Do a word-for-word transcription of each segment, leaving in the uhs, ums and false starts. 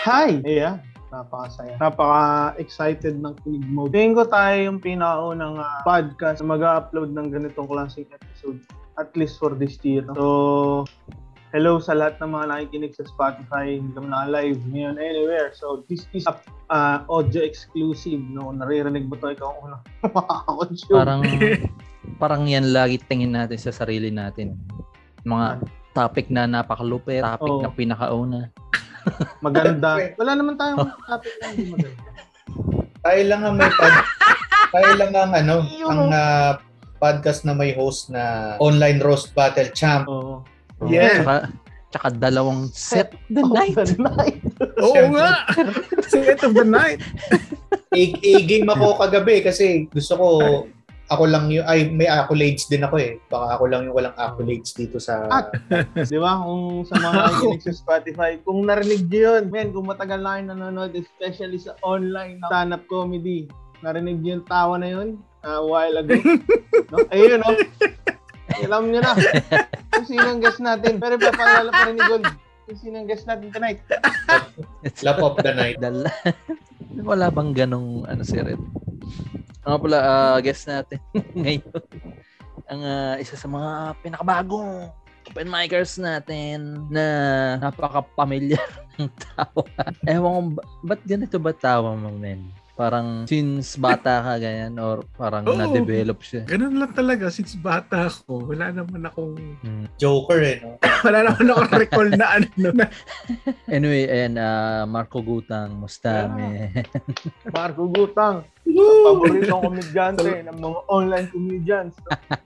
Hi! Yeah, napakasaya. Napaka-excited ng Kilig Mode. Tingin ko tayo yung pinakaunang uh, podcast na mag-upload ng ganitong klaseng episode, at least for this year. So, hello sa lahat ng mga nakikinig sa Spotify, hindi kami naka-live ngayon anywhere. So, this is a uh, audio exclusive. No? Naririnig mo to, ikaw ang unang makakakonsume. Parang, parang yan lagi tingin natin sa sarili natin. Mga topic na napakalupit, topic oh. na pinakauna. Maganda. Wala naman tayong topic na hindi maganda. Tayo lang ang may pod... tayo lang ang ano, ang uh, podcast na may host na online roast battle champ. Oo. Oh. Yeah. Tsaka, tsaka dalawang set the of night. The night. Oo nga. Set of the night. I-game ako kagabi kasi gusto ko ako lang yung, ay may accolades din ako eh. Baka ako lang yung walang accolades dito sa... At, di ba, kung sa mga nakikinig sa Spotify, kung narinig nyo yun, men, kung matagal na kayo nanonood, especially sa online stand-up comedy, narinig nyo yung tawa na yun uh, a while ago. No? Ayun, no? Alam nyo na kung sino ang guest natin. Pero papalala pa rin ni Gold kung sino ang guest natin tonight. Lap of the night. Dala. Wala bang ganong ano si Red? Ang pala, uh, guest natin ngayon, ang uh, isa sa mga pinakabagong open micers natin na napaka-pamilyar ng tawa. Ewan ko, ba't ganito ba tawa mo, men? Parang since bata ka ganyan or parang oh, na-develop siya? Ganun lang talaga since bata ako. Wala naman akong... Hmm. Joker eh, no? Wala naman akong recall na ano. Na. Anyway, ayan, uh, Marco Gutang, musta, yeah. Marco Gutang, paboritong komedyante ng mga online comedians.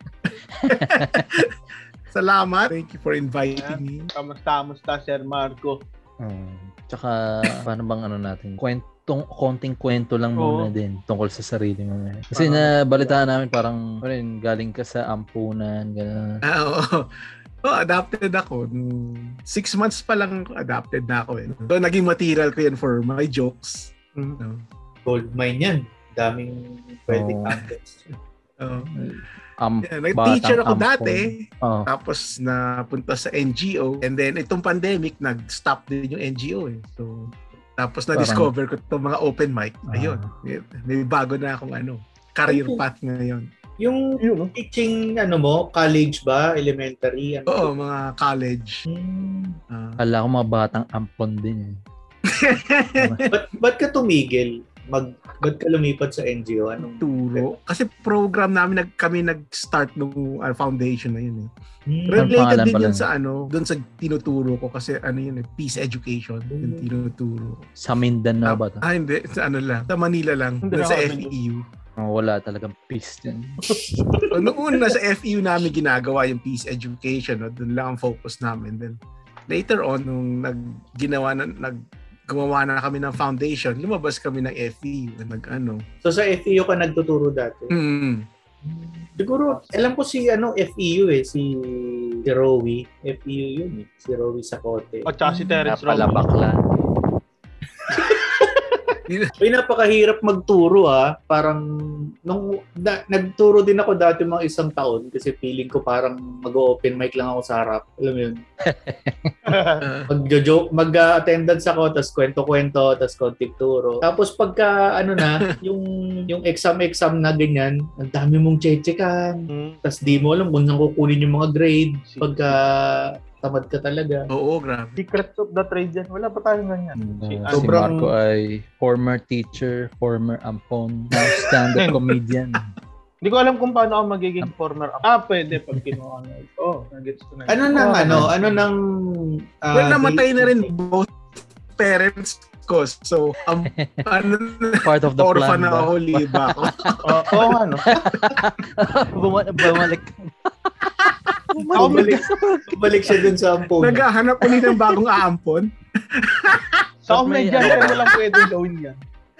Salamat. Thank you for inviting yeah. me. Kamusta, kamusta, Sir Marco? Hmm. Tsaka, paano bang ano natin? Kwento. Tong konting kwento lang muna oh. din tungkol sa sarili mo. Kasi na balitaan namin parang rin galing ka sa ampunan, gano'n. Ah, oo. Oh, adapted ako. Six months pa lang adapted na ako eh. So naging material ko yan for my jokes. Mm-hmm. No? Gold mine yan. Daming pwedeng oh. contents. Oh. Um, yeah, nag-teacher ako ampon. dati. Oh. Tapos napunta sa N G O. And then itong pandemic, nag-stop din yung N G O eh. So tapos na-discover ko itong mga open mic. Ayun. Uh, may bago na akong ano, career okay. path ngayon. Yung Yun, teaching, ano mo, college ba? Elementary? Ano? Oo, mga college. Hmm. Uh, Kala ko mga batang ampon din. Ba't ba't ka tumigil? Mag, ba't ka lumipat sa N G O? Anong turo? Kasi program namin, nag, kami nag-start nung uh, foundation na yun eh. Hmm. Related din yun sa ano, doon sa tinuturo ko kasi ano yun eh, peace education, hmm. yung tinuturo. Sa Mindanao ba ito? Ah, hindi. Sa ano lang. Sa Manila lang. Doon sa F E U. Oh, wala talagang peace dyan. So, noong una sa F E U namin ginagawa yung peace education. No? Doon lang ang focus namin. Then later on, nung nag, ginawa na, nag, gumawa na kami ng foundation, lumabas kami ng F E U. Nag, ano. So sa F E U ka nagtuturo dati? Mm. Siguro, alam ko si ano F E U eh, si, si Rowie. F E U yun eh, si Rowie Sacote. At saka si Terence Rowie. Napalabakla. Ay, napakahirap magturo ha. Parang, nung na, nagturo din ako dati mga isang taon kasi feeling ko parang mag-open mic lang ako sa harap. Alam mo yun? Mag-joke, mag-attendance ako, tapos kwento-kwento, tapos konting turo. Tapos pagka, ano na, yung yung exam-exam na ganyan, ang dami mong chechekan. Hmm. Tapos di mo alam kung saan kukunin yung mga grade. Pagka tamad ka talaga. Oo, grabe. Secrets of the trade yan. Wala pa tayong ganyan. Uh, si, si Marco ay former teacher, former ampon, stand-up comedian. Hindi ko alam kung paano ako magiging former ampon. Ah, pwede pag kinuha na ito. Oh, nag-gets ko na. Ano nang, oh, ano, ano nang... Uh, well, namatay na rin both parents ko. So, um, ano, part of the orphan plan na ako, liba ako. Oo, oh, ano. Bumalik. Bumalik, bumalik siya dun sa ampon. Naghahanap ulit ng bagong aampon. Sa so, komedya rin walang pwedeng gawin yan.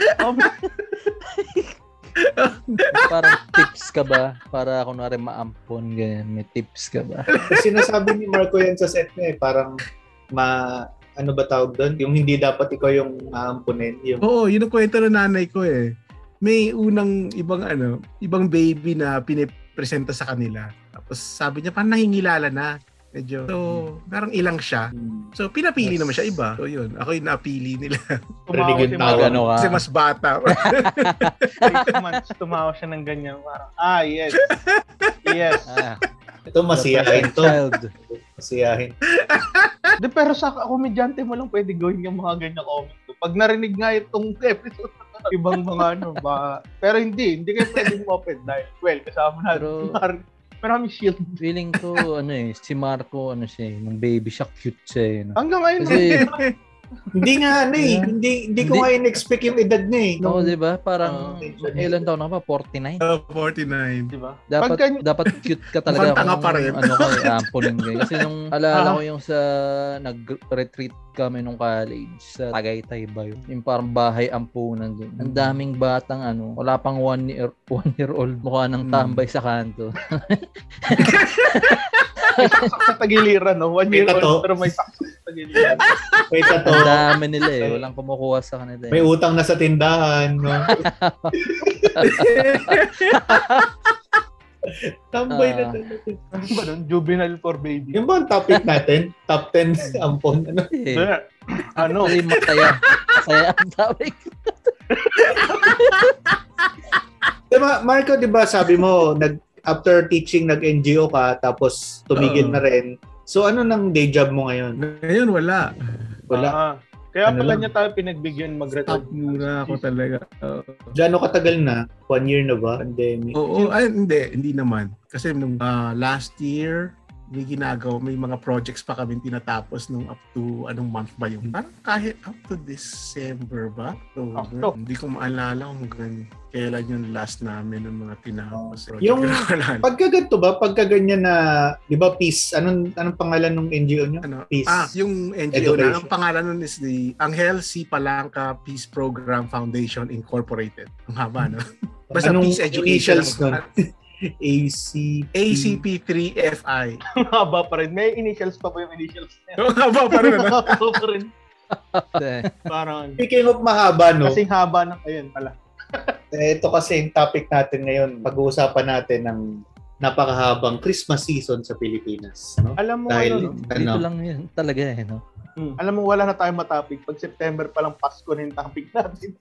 Parang tips ka ba? Para kunwari maampon, ganyan. May tips ka ba? Sinasabi ni Marco yan sa set niya eh. Parang ma... Ano ba tawag doon? Yung hindi dapat ikaw yung aamponin. Yung... Oo, yun ang kwento ng nanay ko eh. May unang ibang ano, ibang baby na pinipresenta sa kanila. Tapos sabi niya, parang nahingilala na. Medyo, so, parang ilang siya. So, pinapili yes. naman siya iba. So, yun. Ako yung napili nila. Tumawa si Magano ka. Kasi mas bata. eight months, tumawa siya ng ganyan. Parang, ah, yes. Yes. Ah. Ito, masiyahin to. Masiyahin. De, pero sa komedyante mo lang pwede gawin yung mga ganyan comment. Pag narinig nga itong episode, ibang mga ano ba. Pero hindi. Hindi kayo pwedeng open dahil, well, kasama natin. Pero, pero kami shield. Feeling ko, ano eh, si Marco, ano siya eh, nung baby siya, cute siya eh. No? Hanggang ngayon. Kasi, hindi nga ano eh, hindi, hindi ko nga in-expect yung edad niya eh. Oo, no, di ba? Parang, uh, ilan taon na ba? forty-nine? Uh, forty-nine. Di ba? Dapat, Pagka... dapat cute ka talaga. Mukhang tanga pa rin. Ano ka eh, ampunin ka. Kasi nung alala ko yung sa nag-retreat kami nung college sa Tagaytay ba yun? Yung parang bahay ampunan doon. Ang daming batang ano, wala pang one year, one year old mukha ng tambay hmm. sa kanto. May saksak sa tagiliran, no? One year old, pero may saksak sa tagiliran. May tato. Ang dami nila eh. Walang kumukuha sa kanila eh. May utang na sa tindahan, no? Tambay uh, na talaga. Ano ba nun? Juvenile for baby. Yung ba ang topic natin? Top ten ampon? Ano? Eh. Ano? Ay, masaya. Masaya ang topic. Diba, Marco, di ba sabi mo, nag after teaching, nag-N G O ka, tapos tumigil uh, na rin. So, ano nang day job mo ngayon? Ngayon, wala. Wala. Uh, kaya ano pala lang? niya tayo pinagbigyan mag-retard. Stop muna ako talaga. Uh, Gano'ng katagal na? One year na ba? Pandemic? Oo, ay, hindi. Hindi naman. Kasi nung uh, last year, may ginagawa, may mga projects pa kami tinatapos nung up to, anong month ba yun? Parang kahit up to December ba? So, oh, hindi ko maalala kung gan- kailan yung last namin ng mga tinapos. Oh. Yung pagkaganto ba, pagkaganyan na, di ba, Peace, anong, anong pangalan ng N G O nyo? Ano? Peace. Ah, yung N G O Education. Na, ang pangalan nun is the Angel C. Palangka Peace Program Foundation Incorporated. Ang haba, no? Basta anong Peace Education. A C P A C P three F I. Haba pa rin. May initials pa po yung initials niya. Haba pa rin. Haba pa rin. Parang, speaking of mahaba, no? Kasing haba ng, ayun pala. Eh, ito kasi yung topic natin ngayon. Pag-uusapan natin ng napakahabang Christmas season sa Pilipinas. No? Alam mo, dahil, ano, dito ano, lang yun talaga eh, no? Hmm. Alam mo, wala na tayong matopic. Pag September pa lang, Pasko na yung topic natin.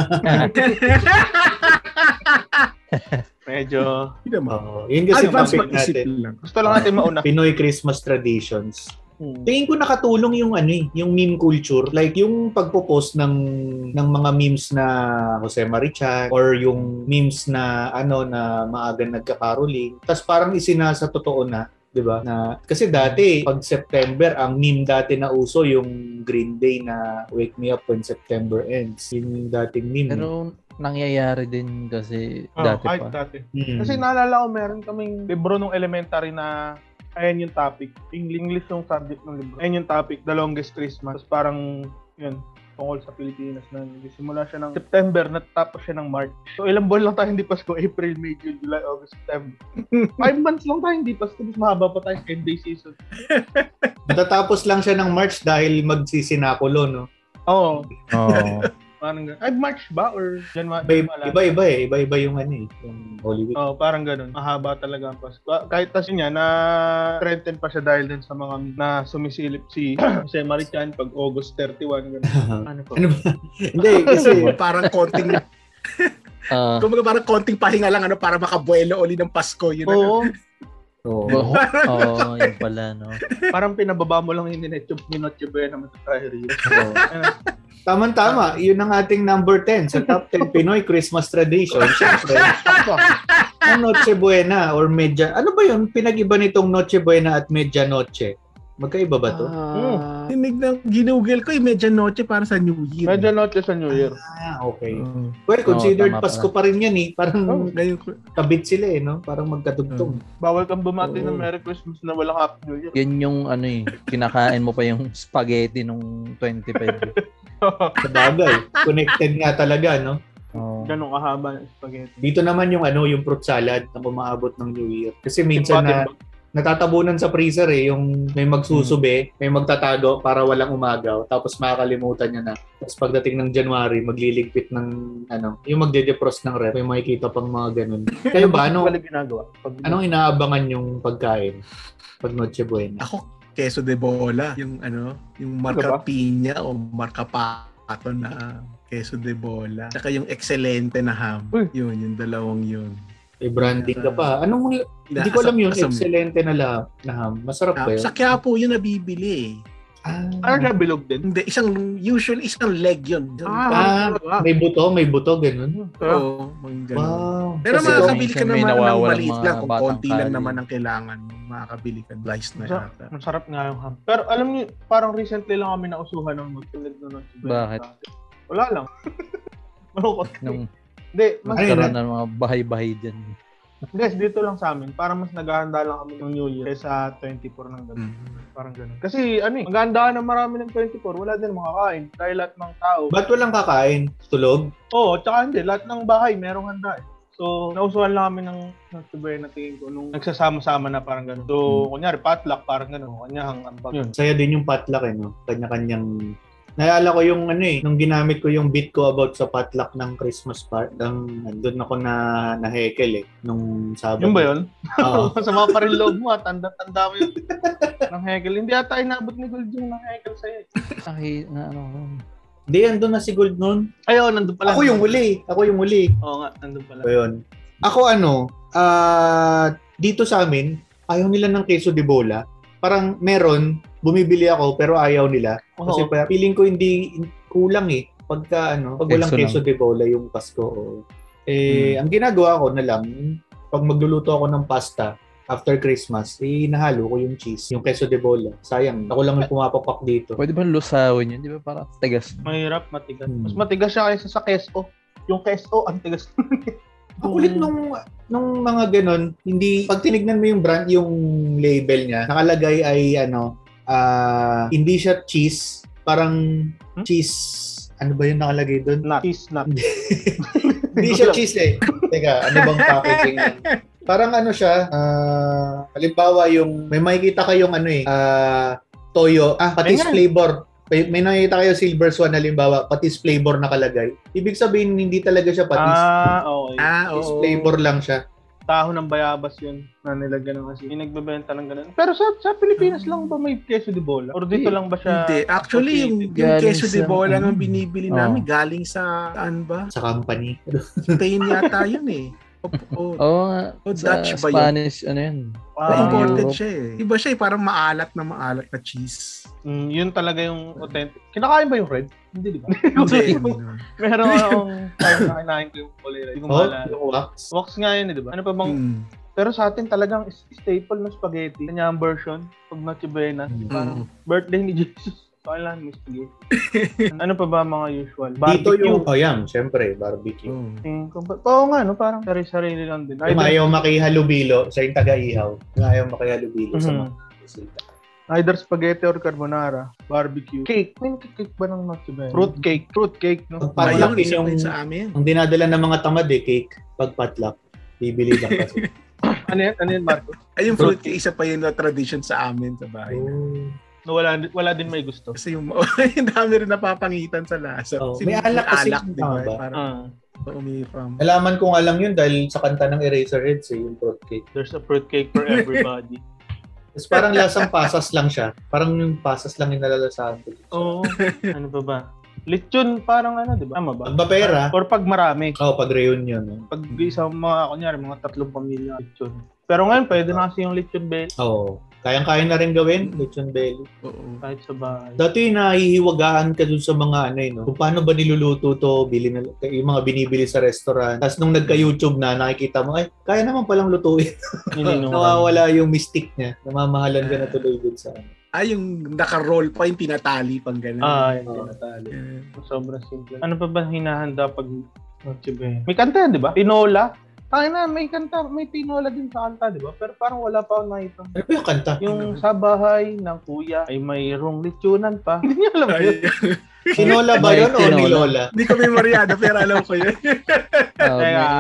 Medyo... Uh, yun kasi yung topic natin. Lang. Gusto lang natin mauna. Pinoy Christmas traditions. Hmm. Tingin ko nakatulong yung ano eh, yung meme culture. Like yung pagpo-post ng ng mga memes na Jose Marichan or yung memes na ano na maaga nagkakaroling. Tapos parang isinasa totoo na, 'di ba? Na kasi dati pag September ang meme dati na uso yung Green Day na Wake Me Up When September Ends. Yung dating meme. Pero nangyayari din kasi oh, dati pa. Dati. Hmm. Kasi naalala ko meron kaming libro nung elementary na ayan yung topic. English yung subject ng libro. Ayan yung topic, The Longest Christmas. Tapos parang, yun, tungkol sa Pilipinas na simula siya ng September, natapos siya ng March. So ilang buwan lang tayo hindi Pasko, April, May, June, July, August, September. Five months lang tayo hindi Pasko, mas mahaba pa tayo ten day season. Matatapos lang siya ng March dahil magsisinakulo, no? Oo. Oo. Parang gano'n. Ay, March ba? Or January? Iba, iba-iba eh. Iba-iba yung ano eh. Yung Holy Week. Oo, oh, parang gano'n. Mahaba talaga ang Pasko. Kahit tas niya, na-threaten pa siya dahil din sa mga na sumisilip si Jose Marichan pag August thirty-one. Gano'n. Ano po? Ano ba? Hindi, kasi parang konting... uh, Kung parang konting pahinga lang ano para makabuelo uli ng Pasko. Yun oo. Oo. Oo, oh, yun pala, no? Parang pinababa mo lang yung Noche Buena naman sa tayo rin. Tama-tama. Yun ang ating number ten sa top ten Pinoy Christmas tradition. Siyempre, ang Noche Buena or Medya... Ano ba yun? Pinag-iba nitong Noche Buena at Medya Noche. Magkaiba ba to? Ah, tinig uh, ng ginugel ko yung Medya Noche para sa New Year. Medya Noche sa New Year. Ah, okay. Uh, well, considered oh, Pasko pa rin yan eh. Parang oh, kabit sila eh, no? Parang magkatugtong. Uh, bawal kang bumati oh. ng Merry Christmas na walang Happy New Year. Yan yung ano eh, kinakain mo pa yung spaghetti nung twenty-five. Sabagay. Connected nga talaga, no? Oh. Ganun kahaba ng spaghetti. Dito naman yung ano, yung fruit salad na umaabot ng New Year. Kasi minsan na natatabunan sa freezer eh. Yung may magsusubi, may magtatago para walang umagaw. Tapos makakalimutan niya na. Tapos pagdating ng January, magliligpit ng ano, yung magde-defrost ng ref. May makikita pang mga ganun. Kayo ba? Ano, ginagawa? Pag... anong inaabangan yung pagkain pag Noche Buena? Ako, queso de bola. Yung ano, yung marka Ano ba? piña o marka pato na queso de bola. Saka yung excelente na ham. Uy. Yun, yung dalawang yun. May branding ka pa. Anong, hindi ko alam yun, excelente na, la, na ham. Masarap ba Ah, yun? sa Quiapo yun nabibili eh. Ah, Ano siya, bilog din? Hindi, isang, usually isang leg yun. ah, may buto, may buto, ganun. Oo, mga ganun. Wow. Pero Kasi makakabili ka minsan may naman ng nawawalang maliit mga lang. Kung batang konti lang kali. naman ang kailangan mo, makakabili ka slice na Masarap, yata. masarap nga yung ham. Pero alam niyo, parang recently lang kami nausuhan ng magtunod na nun. Bakit? Wala lang. Malungkot. Nung Hindi, mas, Ay, magkaroon ng mga bahay-bahay dyan. guys, dito lang sa amin. Parang mas naghahanda lang kami ng New Year kaysa twenty-four ng gabi. Mm. Parang ganun. Kasi ano eh, maghahanda ng marami ng twenty-four, wala din makakain. Dahil lahat ng tao. Ba't walang kakain? Tulog? Oo, tsaka hindi. Lahat ng bahay merong handa eh. So, nausuhan lang kami ng Noche Buena tingin ko nung nagsasama-sama na parang ganun. So, kunyari, potluck, parang ganun. Kanyang ambag. Yun. Saya din yung potluck eh, no? Kanya-kanyang... Naalala ko yung ano eh, nung ginamit ko yung bit ko about sa potluck ng Christmas part, ng nandun ako na nahekel eh, nung Sabado. Yun ba yun? Oo. Masama pa rin loob mo, ah. Tanda-tanda mo yun. Ng hekel. Hindi ata inabot ni Gold yung ng hekel sa'yo. Ay, na ano. Hindi, andun na si Gold nun. Ayaw, nandun pala. Ako yung huli. Ako yung huli. Oo nga, nandun pala. So, yun. Ako ano, ah dito sa amin, ayaw nila ng queso de bola. Parang meron, bumibili ako pero ayaw nila. Kasi Oo. pa, feeling ko hindi kulang eh. Pagka ano, pag walang Queso queso de bola yung Pasko. Oo. Eh, ang ginagawa ko na lang, pag magluluto ako ng pasta after Christmas, eh, nahalo ko yung cheese, yung queso de bola. Sayang, ako lang yung pumapapak dito. Pwede ba lusawin yun? Di ba parang tigas? Mahirap, matigas. Hmm. Mas matigas siya kaysa sa queso. Yung queso, ang tigas. Ang kulit nung nung mga ganun, hindi pag tinignan mo yung brand, yung label niya, nakalagay ay ano, ah hindi siya cheese, parang Hmm? cheese, ano ba yung nakalagay doon? Nut. Cheese nut. Hindi siya cheese eh. Teka, ano bang packaging yan? Parang ano siya, ah halimbawa yung may makikita kayong ano eh, ah toyo, ah patis Ayan. flavor. May, may nakikita kayo silver swan halimbawa, patis flavor nakalagay. Ibig sabihin hindi talaga siya patis. Ah, okay. Ah, Patis oo. flavor lang siya. Taho ng bayabas yun na nilagyan ng asin. Yung nagbebenta ng ganun. Pero sa sa Pilipinas lang ba may queso de bola? Or dito lang ba siya? Hindi. Actually, yung, yung Galing queso de sa- bola ano? nang binibili Oo. namin, galing sa, saan ba? Sa company. Spain yata yun eh. O, o, Oo nga. o Sa Dutch ba yun? Spanish, ano yun? Ah, imported Europe. siya eh. Iba siya eh, parang maalat na maalat na cheese. mm, yun talaga yung authentic. Kinakain ba yung red? Hindi, di ba? Hindi. Meron akong parang nakinain ko yung kulay red. Hindi ko Oh, maalala. yung wax. Wax nga yun, eh, di ba? Ano pa bang... Mm. Pero sa atin talagang staple na spaghetti. Kanya ang version, pag Noche Buena. Mm. Parang birthday ni Jesus. Kailan may spaghetti. Ano pa ba mga usual? Dito Barbecue. yung, oh yan, syempre, barbecue. Oh. Tingin ko ba- Oo nga, no? Parang sarili-sarili lang din. Kung ayaw makihalubilo sa yung taga-ihaw, kung ayaw makihalubilo sa Mhm. mga bisita. Either spaghetti or carbonara, barbecue. Cake. May cake ba ng Noche Buena? Fruit cake. Fruit cake, no? Pag Ayun, potluck isa yung, din sa amin. ang dinadala ng mga tamad eh, cake, pag potluck. Bibili lang kasi. Ano yan? Ano yan, Marco? Ay, yung fruit cake, isa pa yun na tradition sa amin sa bahay. Oh. No, wala, wala din may gusto. Kasi yung, yung dami rin napapangitan sa lasa. Oh, Kasi may alak kasi, alak, di ba? tama ba? Parang Ah, umifam. Nalaman ko nga lang yun dahil sa kanta ng Eraserheads eh, yung fruit cake. there's a fruit cake for everybody. Tapos parang lasang pasas lang siya. Parang yung pasas lang yung nalalasahan ko. Oo. Ano pa ba? Lechon, parang ano, di ba? Tama ba? Pagpapera, Or pag marami. oh, pag reunion. Eh. Pag isang mga, kunyari, mga tatlong pamilya lechon. Pero ngayon, pwede na kasi yung lechon belly Oo. Kayang-kaya na rin gawin, lechon belly. Oo. kahit sa bahay. Dati nahihiwagaan ka dun sa mga ano eh, no? Kung paano ba niluluto to, bili na, yung mga binibili sa restaurant. Tapos nung nagka-YouTube na, nakikita mo, ay, kaya naman palang lutuin. Ininuman. Nawawala yung mystique niya. Namamahalan ka na tuloy dun sa ano. Ah, yung naka-roll pa, yung tinatali pang gano'n. Ah, hindi Oo. natali. Yeah. Sobrang simple. Ano pa ba hinahanda pag Noche Buena? May kanta yan, di ba? Tinola. Tayo na, may kanta, may tinola din sa kanta, di ba? Pero parang wala pa akong nakita. Ano ba yung kanta? Yung sa bahay ng kuya ay mayroong lechonan pa. Hindi niya alam yun. Ay, Tinola ba May yun o ni tinola. Lola? Hindi ko memoryado, pero alam ko yun. Ah, Teka, may,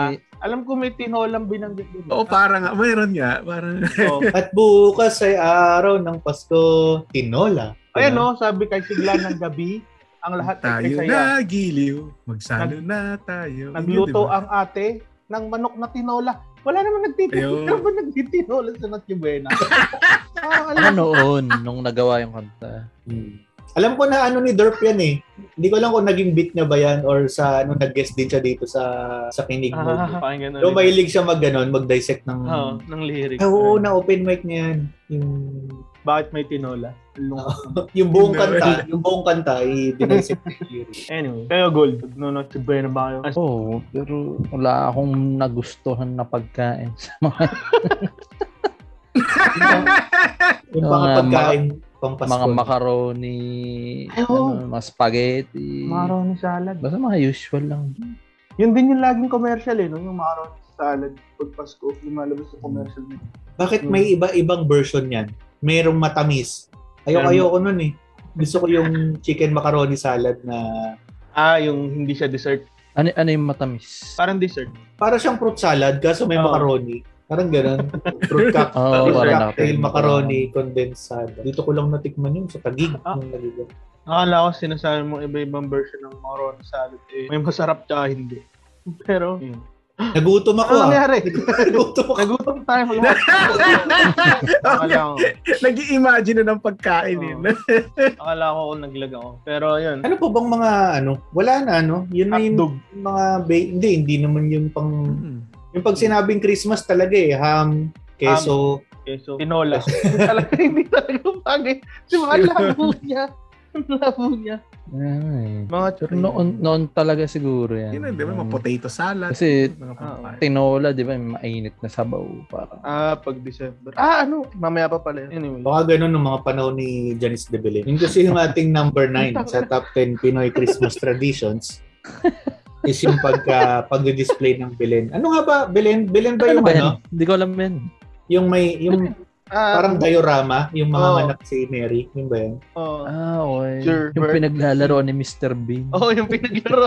Alam ko may tinolang binanggit doon. Oo, parang nga. Mayroon nga. Parang... Oh. At bukas ay araw ng Pasko, tinola. Ayan no, sabi kay Sigla ng gabi, ang lahat ay tayo saya. na giliw, magsalo Nag- na tayo. Nagluto Diba? ang ate ng manok na tinola. Wala naman nagtitinola. Wala naman nagtitinola sa Noche Buena. Ah, alam. Ano noon, nung nagawa yung kanta? Hmm. Alam ko na ano ni Derp yan eh. Hindi ko alam kung naging beat niya ba yan or sa ano nag-guest din siya dito sa sa kinig mo. Ah, pakinggan So ulit. mahilig siya mag ganon, mag-dissect ng Oo, ng lyrics. Ah, oo, na open mic niya yan. Yung Bakit may tinola? Lungkot. yung buong Tinola. kanta, yung buong kanta ay dinissect ng lyrics. Anyway, kayo Gold, no Noche Buena ba kayo? Oo, oh, pero wala akong nagustuhan na pagkain sa mga Yung mga Mga pagkain pang Pasko. mga macaroni, Ay, oo. ano, mga spaghetti. Macaroni salad. Basta mga usual lang. Yun din yung laging commercial eh, no? Yung macaroni salad pag Pasko, lumalabas sa commercial din. Bakit may iba-ibang version yan? Merong matamis. Ayoko Meron- ayoko nun eh. Gusto ko yung chicken macaroni salad na Ah, yung hindi siya dessert. Ano, ano yung matamis? Parang dessert. para siyang fruit salad kaso may Oo. macaroni. Parang ganun. Fruit, cock- Oo, fruit parang cocktail, nakakain. macaroni, condensed salad. Dito ko lang natikman yun sa Taguig. Ah. Nung naligo. Akala ko sinasabi mong iba-ibang version ng macaroni salad. Eh, may masarap tsaka hindi. Pero, yun. Nagutom ako Ano ah. nangyari? Nagutom ako. Nagutom tayo lahat. Akala ko. Nag-i-imagine na ng pagkain Oo. yun. Akala ko kung naglag ako. Pero yun. Ano po bang mga ano? Wala na ano? Yun na yung Hotdog. mga ba- hindi hindi naman yung pang Hmm. yung pag sinabing Christmas talaga eh, ham, keso. Okay, so, tinola. Talaga hindi talaga bagay. Kasi mga labo niya. Ang labo niya. Ay. Mga Pero noon, noon talaga siguro yan. Yun na, di ba? Mga potato salad. Kasi mga Ah, pagkain. tinola, di ba? May mainit na sabaw. Parang. Ah, pag December. Ah, ano? Mamaya pa pala. yun. Anyway. Baka ganun ng mga panahon ni Janice de Belen. Yung kasi yung ating number nine sa top ten Pinoy Christmas traditions is yung pagka pag-display ng Belen. Ano nga ba? Belen? Belen ba Ano yung ba ano? yan? Hindi ko alam yan. Yung may, yung Ah, parang diorama, yung mga Oo. anak si Mary. Yung ba yan? oh. Ah, okay. Sure, Yung Bert. pinaglalaro ni mister Bean. Oh, yung pinaglaro.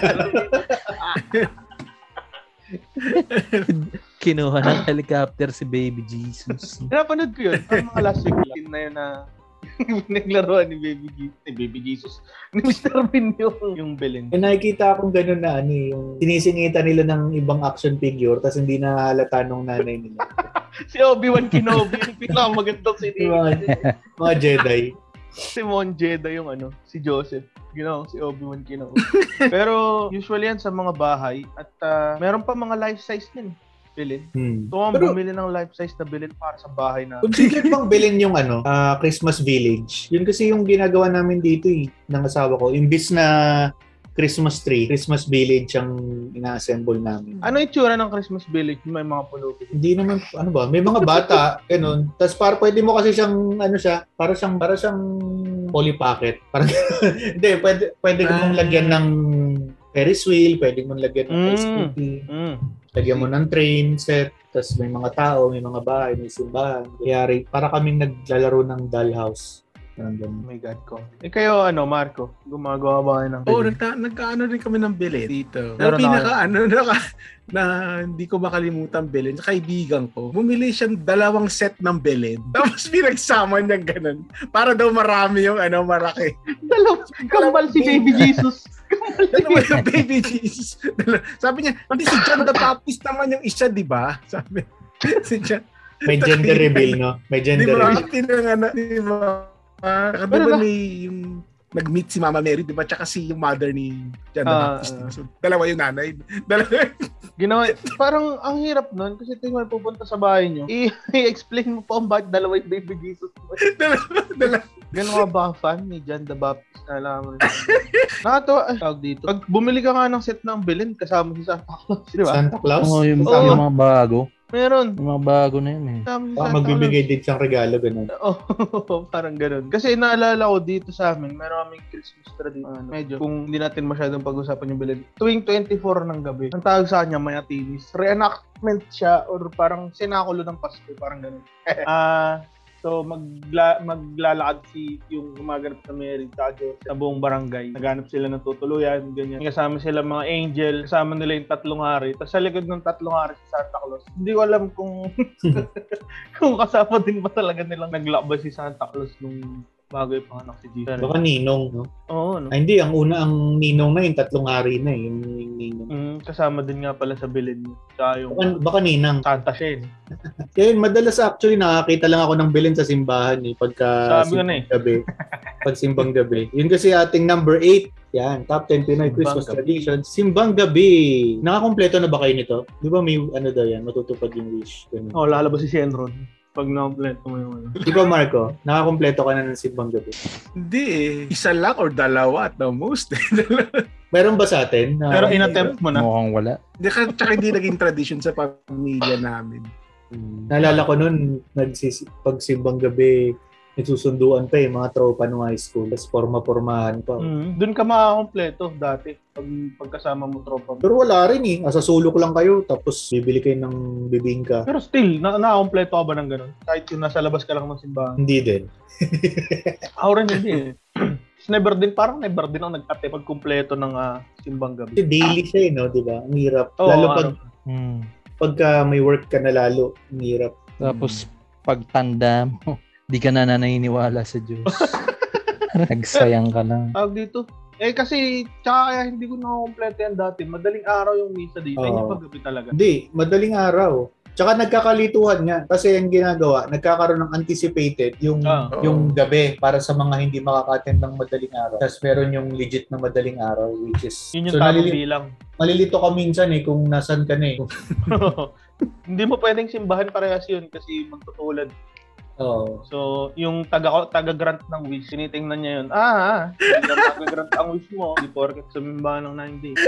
Kinuha ng helicopter si Baby Jesus. Napanood ko yun. Ang mga last week lang na yun na pinaglaruan ni Baby Jesus. Ni Baby Jesus. Ni mister Bean yung, yung Belen. Eh, nakikita akong gano'n na ano, eh, yung sinisingita nila ng ibang action figure tapos hindi nahalata nung nanay nila. Si Obi-Wan Kenobi. Yung pinakamagandang si Yung mga, mga Jedi. Si Mon Jedi yung ano, si Joseph. Ginawa si Obi-Wan Kenobi. Pero usually yan sa mga bahay at ah, meron pa mga life size din. Bilin. Hmm. So, kung Pero- bumili ng life size na bilin para sa bahay na. Consider bang bilhin yung ano, ah, Christmas Village. Yun kasi yung ginagawa namin dito eh, ng asawa ko. Imbis na Christmas tree, Christmas Village ang ina-assemble namin. Ano yung tsura ng Christmas village? May mga pulubi. Hindi naman, ano ba, may mga bata, ganun. Tapos para pwede mo kasi siyang, ano siya, para siyang, para siyang Polly Pocket. Parang, hindi, pwede, pwede mong lagyan ng Ferris wheel, pwede mong lagyan ng Mm. ice cream. Mm. Lagyan mo ng train set, tapos may mga tao, may mga bahay, may simbahan. Kaya rin, para kaming naglalaro ng dollhouse. Parang Oh ganun. my God ko. Eh kayo, ano, Marco? Gumagawa ba kayo ng Oo, oh, bilin? nagka, nagkaano rin kami ng bilet dito. Meron Pero na pinaka ano naka, na hindi ko makalimutan bilin, kaibigan ko. Bumili siyang dalawang set ng bilin. Tapos pinagsama niya ganun. Para daw marami yung ano, malaki. Dalawa, kambal si Baby Jesus. Dalawa yung baby Jesus. Dalawa. Sabi niya, hindi si John the Baptist naman yung isa, di ba? Sabi. Si John. May gender reveal, no? May Di gender ba? reveal. Pinangana, di ba? Uh, di Pero ba ba- may yung nag-meet si Mama Mary, di ba? Tsaka si yung mother ni John the Ah, Baptist. ah. So, dalawa yung nanay. Dalawa. Ginawa, parang ang hirap nun kasi tingnan pupunta sa bahay nyo. I- I-explain mo pa kung bakit dalawa yung Baby Jesus. dalawa. Dalawa. Gano'n ka ba fan ni John the Baptist na alam mo? Nakatawa, ay, tawag dito. Pag bumili ka nga ng set ng bilin, kasama si Santa Claus. Di ba? Santa Claus? Oo, yung, Oo. yung mga bago. Meron. Yung mga bago na yun eh. Kasama si Ah, Santa magbibigay din siyang regalo, ganun. Oo, oh, parang ganun. Kasi naalala ko dito sa amin, meron kaming Christmas tradition. Ano, medyo, kung hindi natin masyadong pag-usapan yung bilin. Tuwing twenty-four ng gabi, ang tawag sa kanya, Mayatinis. Reenactment siya or parang sinakulo ng Pasko, parang ganun. Ah, So magla, maglalakad si yung gumaganap na Mary at Joseph sa buong barangay. Naghanap sila ng tutuluyan, ganyan. Kasama sila mga angel, kasama nila yung tatlong hari. Tapos sa likod ng tatlong hari si Santa Claus. Hindi ko alam kung kung kasama din ba talaga nilang naglakbay si Santa Claus nung bago yung panganak si Jesus. Baka ninong, no? Oo, no? Ay, hindi. Ang una, ang ninong na yung tatlong hari na eh. Yung, yung ninong. Mm, kasama din nga pala sa bilid niya. Tsaka yung Baka, baka ninang. Santa siya eh. Kaya madalas actually nakakita lang ako ng bilin sa simbahan eh. Pagka Sabi ko na eh. gabi. Pag simbang gabi. Yun kasi ating number eight. Yan. Top ten Pinoy Simbang Christmas gabi. traditions. Simbang gabi. Nakakompleto na ba kayo nito? Di ba may ano daw yan? Matutupad yung wish. Ganun. Oh, lalabas si Shenron. Pag na-kompleto mo yung ano. Di ba Marco? Nakakompleto ka na ng simbang gabi. Hindi eh. Isa lang or dalawa at the most. Meron ba sa atin? Na, Pero in-attempt mo na. Mukhang wala. Hindi, tsaka hindi naging tradition sa pamilya namin. Hmm. Naalala ko noon, nagsis pag simbang gabi, nagsusunduan pa eh, mga tropa nung high school. Tapos forma-formahan pa. Mm, doon ka makakompleto dati pag pagkasama mo tropa mo. Pero wala rin eh. Asasulok lang kayo, tapos bibili kayo ng bibingka. Pero still, na nakakompleto ka ba ng ganun? Kahit yung nasa labas ka lang ng simbahan. Hindi din. Ako rin hindi eh. Never din, parang never din ako nag-ate pag kumpleto ng uh, simbang gabi. Kasi daily siya eh, no? Di ba? Ang hirap. Oo, lalo ano. pag, Hmm. pagka may work ka na lalo, ang hirap. Tapos, pagtanda mo, di ka na naniniwala sa Diyos. Nagsayang ka lang. Tawag dito. Eh kasi, tsaka kaya hindi ko nakakompleto yan dati. Madaling araw yung misa dito. Oo. Ayun yung paggabi talaga. Hindi, madaling araw. Tsaka nagkakalituhan nga. Kasi yung ginagawa, nagkakaroon ng anticipated yung Ah. yung gabi para sa mga hindi makaka-attend ng madaling araw. Tapos meron yung legit na madaling araw, which is... Yun yung so, tamang nalili- bilang. malilito ka minsan eh kung nasan ka na eh. Hindi mo pwedeng simbahan parehas yun kasi magtutulad. Oo. So, yung taga taga-grant ng wish, tinitingnan niya yun. Ah, hindi na taga-grant ang wish mo. Hindi porket sumimbahan ng nine days.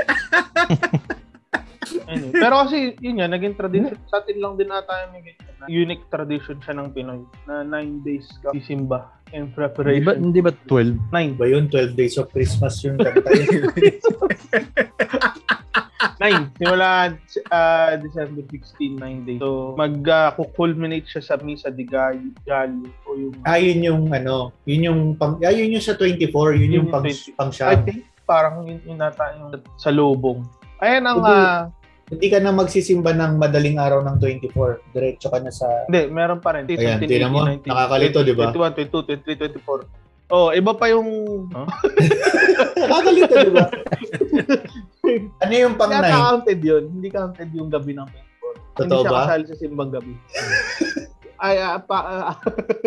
Anyway, pero kasi, yun yan, naging tradition. Sa atin lang din ata yung ganyan. Unique tradition siya ng Pinoy na nine days ka sisimba in Hindi ba, preparation. hindi ba twelve? Nine. Ba yun? twelve days of Christmas yung kanta yun. Nine. Simula uh, December sixteenth, nine days. So, mag-culminate uh, siya sa Misa de Gallo, Gallo o yung... Ah, yun yung ano, yun yung pang, ah, yun yung sa twenty-four, yun, Yun yung yung pang, twenty. pang I siyam. think parang yun, yun nata yung sa lubong. Ayan ang... Hindi. ah, Hindi ka na magsisimba ng madaling araw ng twenty-four. Diretso ka na sa... Hindi, meron pa rin. Ayan, tingnan mo, nakakalito, di ba? twenty-one, twenty-two, twenty-three, twenty-four. Oh, iba pa yung... Huh? Nakakalito, di ba? Ano yung pang Kaya nine? counted yun. Hindi counted yung gabi ng twenty-four. Hindi Totoo siya ba? kasali sa simbang gabi. Ay, ah, pa... ah,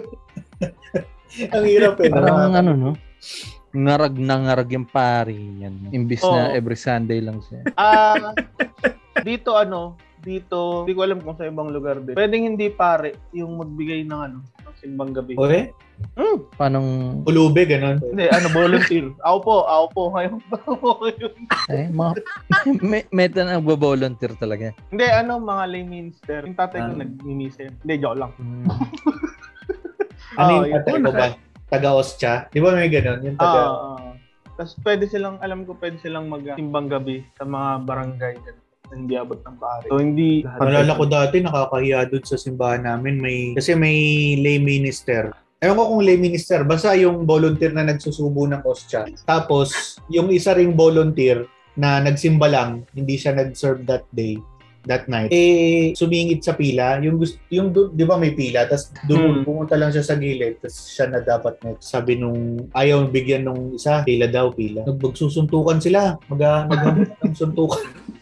Ang hirap eh. Parang no? ano, no? Ngarag na ngarag yung pari. Yan. Imbis na Oo. every Sunday lang siya. Ah, dito ano, dito, hindi ko alam kung sa ibang lugar din. Pwedeng hindi pare yung magbigay ng ano, ng simbang gabi. Okay? Hmm. Panong, Ulube, ganun. Hindi, ano, volunteer. Ako po, ako po, ngayon pa ako ngayon. eh, mga, may, meta na nagbo-volunteer talaga. Hindi, ano, mga lay minister. Yung tatay ko Ah. nag-mimisa yun. Hindi, joke lang. Ano Oo, yung yun. tatay mo ba? Taga-Ostia? Di ba may ganun? Yung Ah, taga... ah. Tapos pwede silang, alam ko, pwede silang mag-simbang gabi sa mga barangay na hindi abot ng pare. So, hindi... Nalala ko dati, nakakahiya doon sa simbahan namin. May, kasi may lay minister. Ewan ko kung lay minister, basta yung volunteer na nagsusubo ng Ostia. Tapos, yung isa ring volunteer na nagsimba lang, hindi siya nag-serve that day, that night, eh, sumingit sa pila. Yung, gust- yung du- di ba may pila? Tapos, doon, Hmm. pumunta lang siya sa gilid. Tapos, siya na dapat next. Sabi nung, ayaw bigyan nung isa, pila daw, pila. Nagsusuntukan sila. Mag- Maghamot ng suntukan.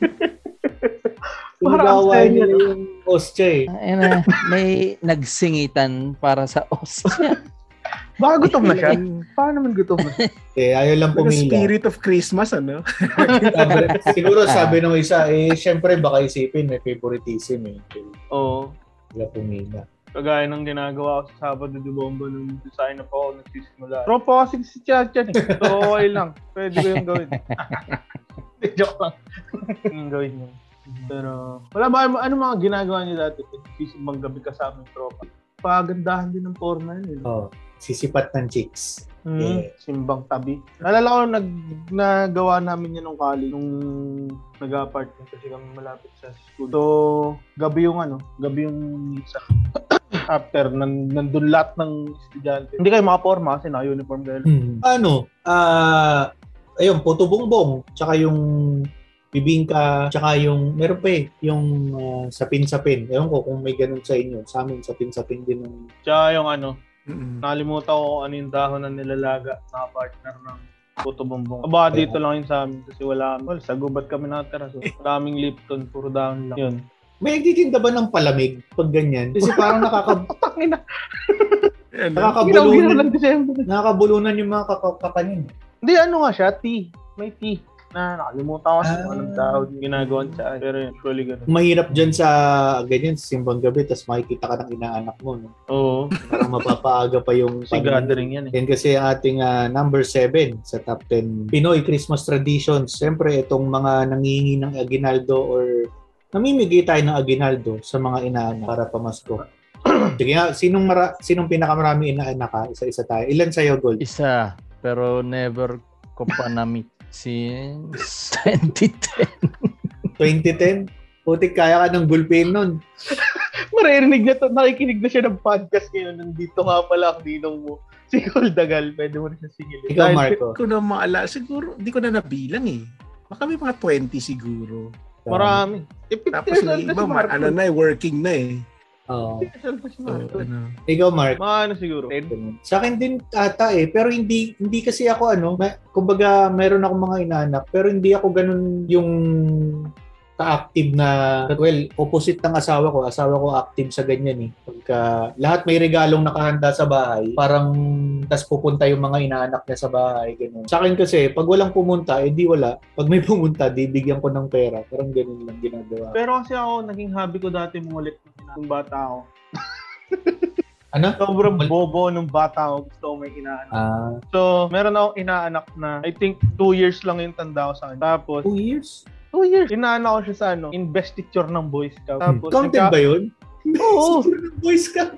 Parang Pinagawa ang niya saya, no? yung Ostia eh. Ayun na, may nagsingitan para sa Ostia. Baka gutom na siya. Paano naman gutom na? Eh, ayaw lang Like a pumila. spirit of Christmas, ano? Sabi, siguro sabi nung isa, eh, syempre baka isipin, may favoritism eh. Oo. Wala pumila. Kagaya ng ginagawa ko sa Sabado de Bomba nung design na po ako nagsisimula. Tropa kasi si Chachan. So, okay lang. Pwede ko yung gawin. Joke lang. Yung gawin niyo. Pero, wala ba, ano mga ginagawa niyo dati? Nagsisimang gabi kasama yung tropa. Pagandahan din ng forma yun. Eh. Oh, sisipat ng chicks. Hmm, Yeah. simbang tabi. Nalala ko, nag, nagawa namin yan nung college, nung nag-apartment kasi kami malapit sa school. So, gabi yung ano, gabi yung misa. After, nan, nandun lahat ng estudyante. Hindi kayo makaporma kasi naka-uniform kayo. Hmm. Ano? Ah, uh, ayun, Puto Bongbong, tsaka yung bibingka, tsaka yung, meron pa eh, yung uh, sapin-sapin. Ewan ko kung may ganun sa inyo. Sa amin, sapin-sapin din. Ng... Tsaka yung ano, Mm-mm. nakalimutan ko kung ano yung dahon na nilalaga na partner ng Puto Bongbong. Aba, dito lang yun sa amin kasi wala kami. Well, sa gubat kami natira. So, maraming Lipton, puro dahon lang. Yun. May nagtitinda ba ng palamig pag ganyan? Kasi parang nakaka... Tangina. nakakabulunan, nakakabulunan yung mga kakakanin. Hindi, ano nga siya, tea. May tea. Na nakalimutan ko kasi Ah. kung anong dahon ginagawa sa akin. Pero usually ganun. Mahirap dyan sa ganyan, sa simbang gabi, tapos makikita ka ng inaanak mo. No? Oo. Parang mapapaaga pa yung... Si gathering yan eh. Yan kasi ating uh, number seven sa top ten Pinoy Christmas Traditions. Siyempre, itong mga nangihingi ng aguinaldo or namimigay tayo ng aguinaldo sa mga inaanak para pamasko. Sige nga, sinong, mara- sinong pinakamarami inaanak ka? Isa-isa tayo. Ilan sa'yo, Gold? Isa, pero never ko pa na-meet since twenty ten. twenty ten? Putik, kaya ka ng gulpin nun. Maririnig na to, nakikinig na siya ng podcast ngayon. Nandito nga pala ang ninong mo. Si Goldagal, pwede mo na siya singilin. Ikaw, Marco. Hindi ko na maala. Siguro, hindi ko na nabilang eh. Baka may mga twenty siguro. Marami. Eh, Tapos yung iba, ma- ano na eh, working na eh. Oo. Si Marco. So, ano. Ikaw, Mark. Mga ano siguro? Sa akin din ata eh, pero hindi hindi kasi ako ano, may, kumbaga meron akong mga inaanak, pero hindi ako ganun yung ka-active na, well, opposite ng asawa ko. Asawa ko active sa ganyan eh. Pagka lahat may regalong nakahanda sa bahay, parang tas pupunta yung mga inaanak niya sa bahay, ganun. Sa akin kasi, pag walang pumunta, eh di wala. Pag may pumunta, di bigyan ko ng pera. Parang ganun lang ginagawa. Pero kasi ako, naging hobby ko dati mungulit nung bata ako. Ano? Sobrang bobo nung bata ako. Gusto ko may inaanak. Ah, So, meron akong inaanak na I think two years lang yung tanda ko sa akin. Tapos, two years? two years. Inaanak ko siya sa ano, investiture ng Boy Scout. Tapos, Counted nagka- ba yun? Oo. Boy Scout.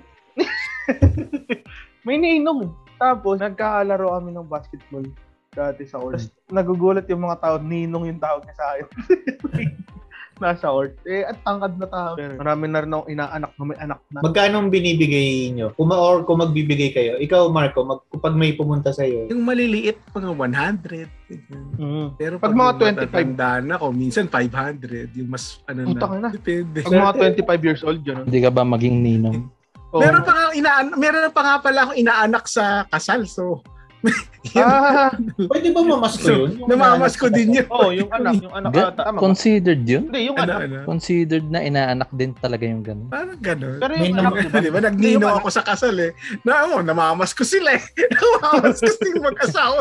May nainom. Tapos, nagkakalaro kami ng basketball dati sa court. Tapos, nagugulat yung mga tao, ninong yung tawag niya sa akin. Nasa court. Eh, at tangkad na tao. Pero marami na rin akong inaanak na may anak na. Magkano ang binibigay nyo? Kung, ma- or kung magbibigay kayo. Ikaw, Marco, mag, kapag may pumunta sa'yo. Yung maliliit, mga one hundred. Mm. Pero Pag pag, mga mga twenty-five twenty-five na ako, minsan five hundred. Yung mas, ano Putang na. ina. Depende. Pag mga twenty-five years old, yun. Hindi ka ba maging ninong? Oh. Meron pa nga inaan meron pa nga pala akong inaanak sa kasal. So, Ah, Pwede ba mamasko yun? Yung namamas ko din yun. oh, yung anak, yung anak Ga- ata. Tama ba? considered yun? Hindi, yung Ano, anak. ano? Considered na inaanak din talaga yung ganun. Parang gano'n. Pero May yung anak, naman- diba? Di ba? Nagnino ako sa kasal eh. Na, oh, namamas ko sila eh. Namamas ko sila mag-asawa.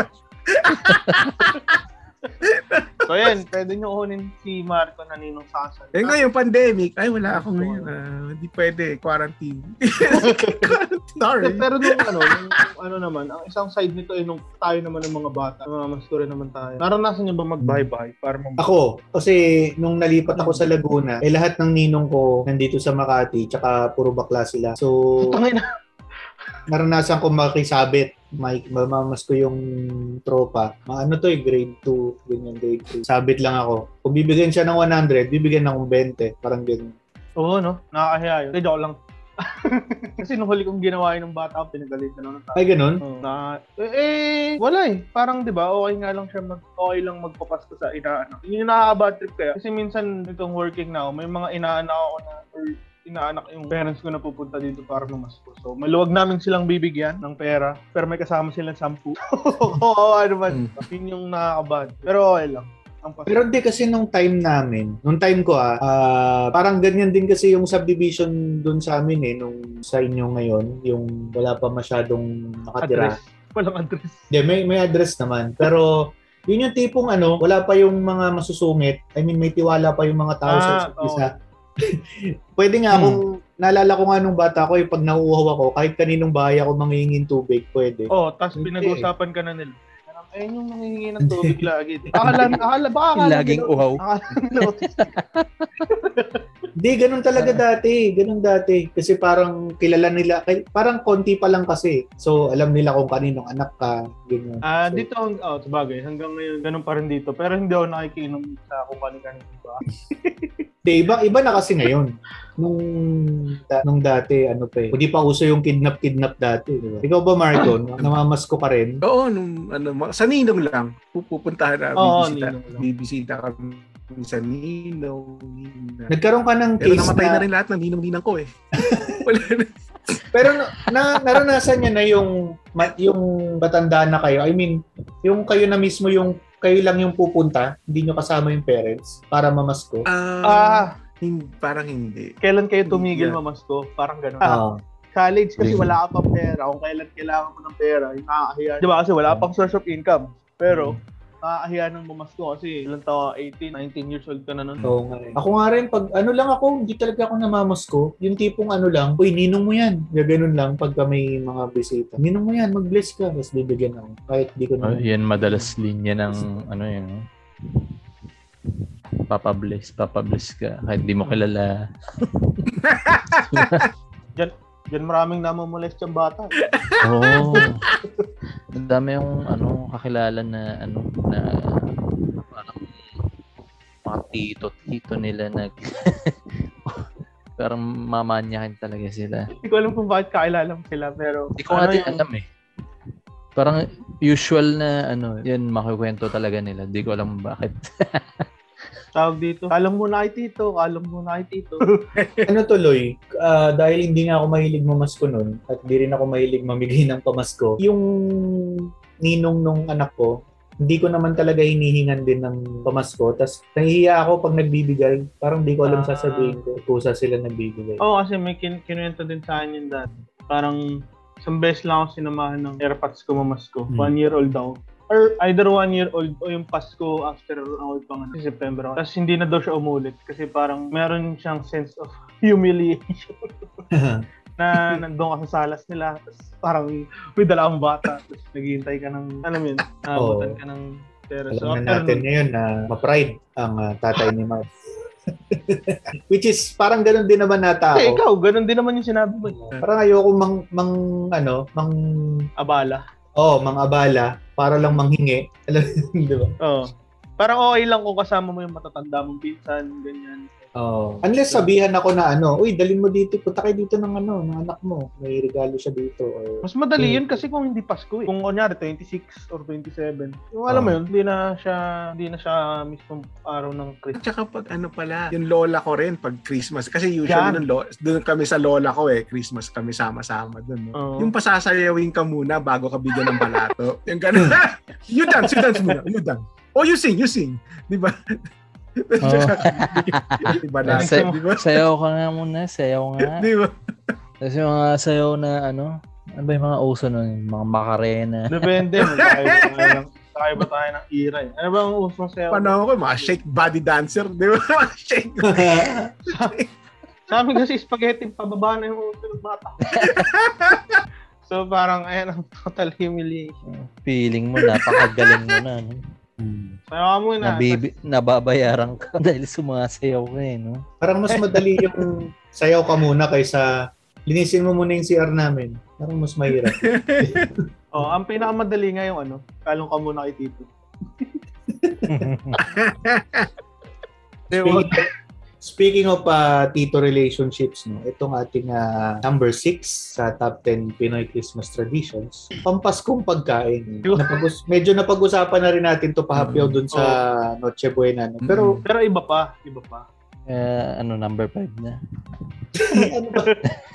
So, yan. Pwede nyo kunin si Marco na ninong sa kasal. Eh ngayon, pandemic. Ay, wala ako ngayon. Ah, hindi pwede. Quarantine. Sorry. Pero nung ano, nung, ano naman, ang isang side nito ay nung tayo naman ng mga bata, mga masture naman tayo. Naranasan niyo ba mag-bye-bye para mag- Ako, kasi nung nalipat ako sa Laguna, eh lahat ng ninong ko nandito sa Makati, tsaka puro bakla sila. So, Tangina. naranasan ko makisabit. May mamamas ko yung tropa. Mga ano to eh, grade two, ganyan, grade three. Sabit lang ako. Kung bibigyan siya ng one hundred, bibigyan akong twenty. Parang ganyan. Oo, no? Nakakahiya yun. Hindi, joke lang. Kasi nung huli kong ginawa yun ng bata ako, pinagalit na ng tao. Ay, ganun? Oo, na, eh, eh, wala eh. Parang, di ba, okay nga lang siya, mag, okay lang magpapasko sa inaanak. Yun yung nakaka-bad trip kaya. Kasi minsan, itong working na ako, may mga inaanak ako na, or inaanak yung parents ko na pupunta dito para mamasko. So, maluwag namin silang bibigyan ng pera, pero may kasama silang sampu. Oo, ano man. Yun yung nakaka-bad. Pero okay lang. Ang pas- Pero hindi kasi nung time namin, nung time ko ah, ah, parang ganyan din kasi yung subdivision dun sa amin eh, nung sa inyo ngayon, yung wala pa masyadong nakatira. address. Walang address. Hindi, may, may address naman. Pero yun yung tipong ano, wala pa yung mga masusungit. I mean, may tiwala pa yung mga tao sa Ah, isa't isa. Pwede nga kung naalala ko nga nung bata ko, yung pag nauuhaw ako, kahit kaninong bahay ako mangingin tubig, pwede. Oh, tapos Hindi. pinag-usapan ka na nila. Parang, ayun yung nangihingi ng tubig lagi. Akala, akala, baka akala Laging nila- uhaw. Akala nila autistic. Hindi, ganun talaga dati. Ganun dati. Kasi parang kilala nila, kay- parang konti pa lang kasi. So, alam nila kung kaninong anak ka. Ganyan. Ah, So, dito, oh, sabagay, hanggang ngayon, ganun pa rin dito. Pero hindi ako nakikinom sa kung kanin-kanin ba. Di, iba, iba na kasi ngayon. nung da, nung dati ano pa eh. Hindi pa uso yung kidnap-kidnap dati, di ba? Ikaw ba, Marco? Namamasko ka rin? Oo, nung ano, sa Ninong lang. Pupuntahan na, Oo, bibisita, Ninong lang. bibisita kami sa Ninong. Ninang. Nagkaroon ka ng Pero case namatay na... na rin lahat ng Ninong-Ninang ko eh. Wala na. Pero na, na naranasan niya na yung ma- yung matanda na kayo. I mean, yung kayo na mismo yung kayo lang yung pupunta, hindi nyo kasama yung parents para mamasko. Ah, Ah, hin- parang hindi. kailan kayo tumigil Yeah. mamasko? Parang gano'n. Ah. College kasi Really? wala ka pang pera. Kung kailan kailangan mo ng pera, yung nakakahiya. Di ba kasi wala pang source of income. Pero, nakakahiya nang mamasko kasi ilang taon, eighteen, nineteen years old ka na nun. Oo nga eh. Ako nga rin, pag ano lang ako, hindi talaga ako namamasko. Yung tipong ano lang, uy, ninong mo yan. Gaganon lang pagka may mga bisita. Ninong mo yan, mag-bless ka. Tapos bibigyan ako. Kahit di ko Oh, naman. yan madalas linya ng ano yun. no? Papa bless, Papa bless ka kahit di mo kilala. Diyan maraming namamolest yung bata. Oo. Oh, ang dami yung ano kakilala na ano na parang mga tito tito nila nag parang mamanyahin talaga sila. Hindi ko alam kung bakit kakilala mo sila, pero... Hindi ko nga din alam eh. Parang usual na ano, yan makikwento talaga nila. Hindi ko alam bakit. Tawag dito, kalam mo na kay tito, kalam mo na kay tito. Ano tuloy, ah, dahil hindi nga ako mahilig mamasko nun at di rin ako mahilig mamigay ng pamasko, yung ninong nung anak ko, hindi ko naman talaga hinihingan din ng pamasko. Tapos nahihiya ako pag nagbibigay. Parang di ko alam Ah. sasabihin ko kusa sila nagbibigay. Oo, kasi may kin- kinuwento din sa akin yun dati. Parang isang beses lang ako sinamahan ng airpods ko mamasko. Hmm. One year old ako. Or either one year old o yung Pasko after ako pang ano, September ako. Tapos hindi na daw siya umulit kasi parang meron siyang sense of humiliation na nandun ka sa salas nila. Tapos parang may dala kang bata. Tapos naghihintay ka ng, alam mo yun, naabutan ka ng pera. So, Alam na after natin nun, ngayon na ma-pride ang ah, tatay ni Mark. Which is parang ganun din naman nata eh, ako. ikaw, ganun din naman yung sinabi mo. Parang ayoko mang, mang ano, mang Abala. oh, mang abala para lang manghingi. Alam mo, di ba? Oo. Parang okay lang kung kasama mo yung matatanda mong pinsan, ganyan. Oh. Unless sabihan ako na ano, uy, dalhin mo dito, punta kayo dito ng ano, ng anak mo. May regalo siya dito. Or... Mas madali yun kasi kung hindi Pasko eh. Kung kunyari twenty-six or twenty-seven. Yung alam mo yun, hindi na siya hindi na siya mismong araw ng At Christmas. saka pag ano pala, yung lola ko rin pag Christmas. Kasi usually Yan. nun, lo- dun kami sa lola ko eh, Christmas kami sama-sama dun. No? Oo. Yung pasasayawin ka muna bago ka bigyan ng balato. Yung gano'n. You dance, you dance muna. You dance. Oh, you sing, you sing. Di ba? Oh. Di ba na? Say- Di ba? Sayaw ka nga muna, sayaw nga. Di ba? Tapos yung mga sayaw na ano, ano ba yung mga uso nun? Mga makarena. Depende. Magkakaiba tayo ng, magkakaiba tayo ng era eh. Ano ba ang uso sa'yo? Panahon ko, mga shake body dancer. Di ba? Mga shake. Sa amin kasi spaghetti, pababa na yung uso ng bata. So parang ayan ang total humiliation. Feeling mo, napakagaling mo na. No? Sayo ka muna. Nabibi, nababayaran ka dahil sumasayaw ka eh. No? Parang mas madali yung sayaw ka muna kaysa linisin mo muna yung C R namin. Parang mas mahirap. Oh, ang pinakamadali nga yung ano, kalong ka muna kay Tito. Speaking, speaking of uh, Tito relationships, no, itong ating uh, number six sa top ten Pinoy Christmas traditions, pampaskong pagkain. Napag- medyo napag-usapan na rin natin to pahapyaw dun sa Noche Buena. No? Pero Pero iba pa, iba pa. Eh, ano, number five na. ano ba?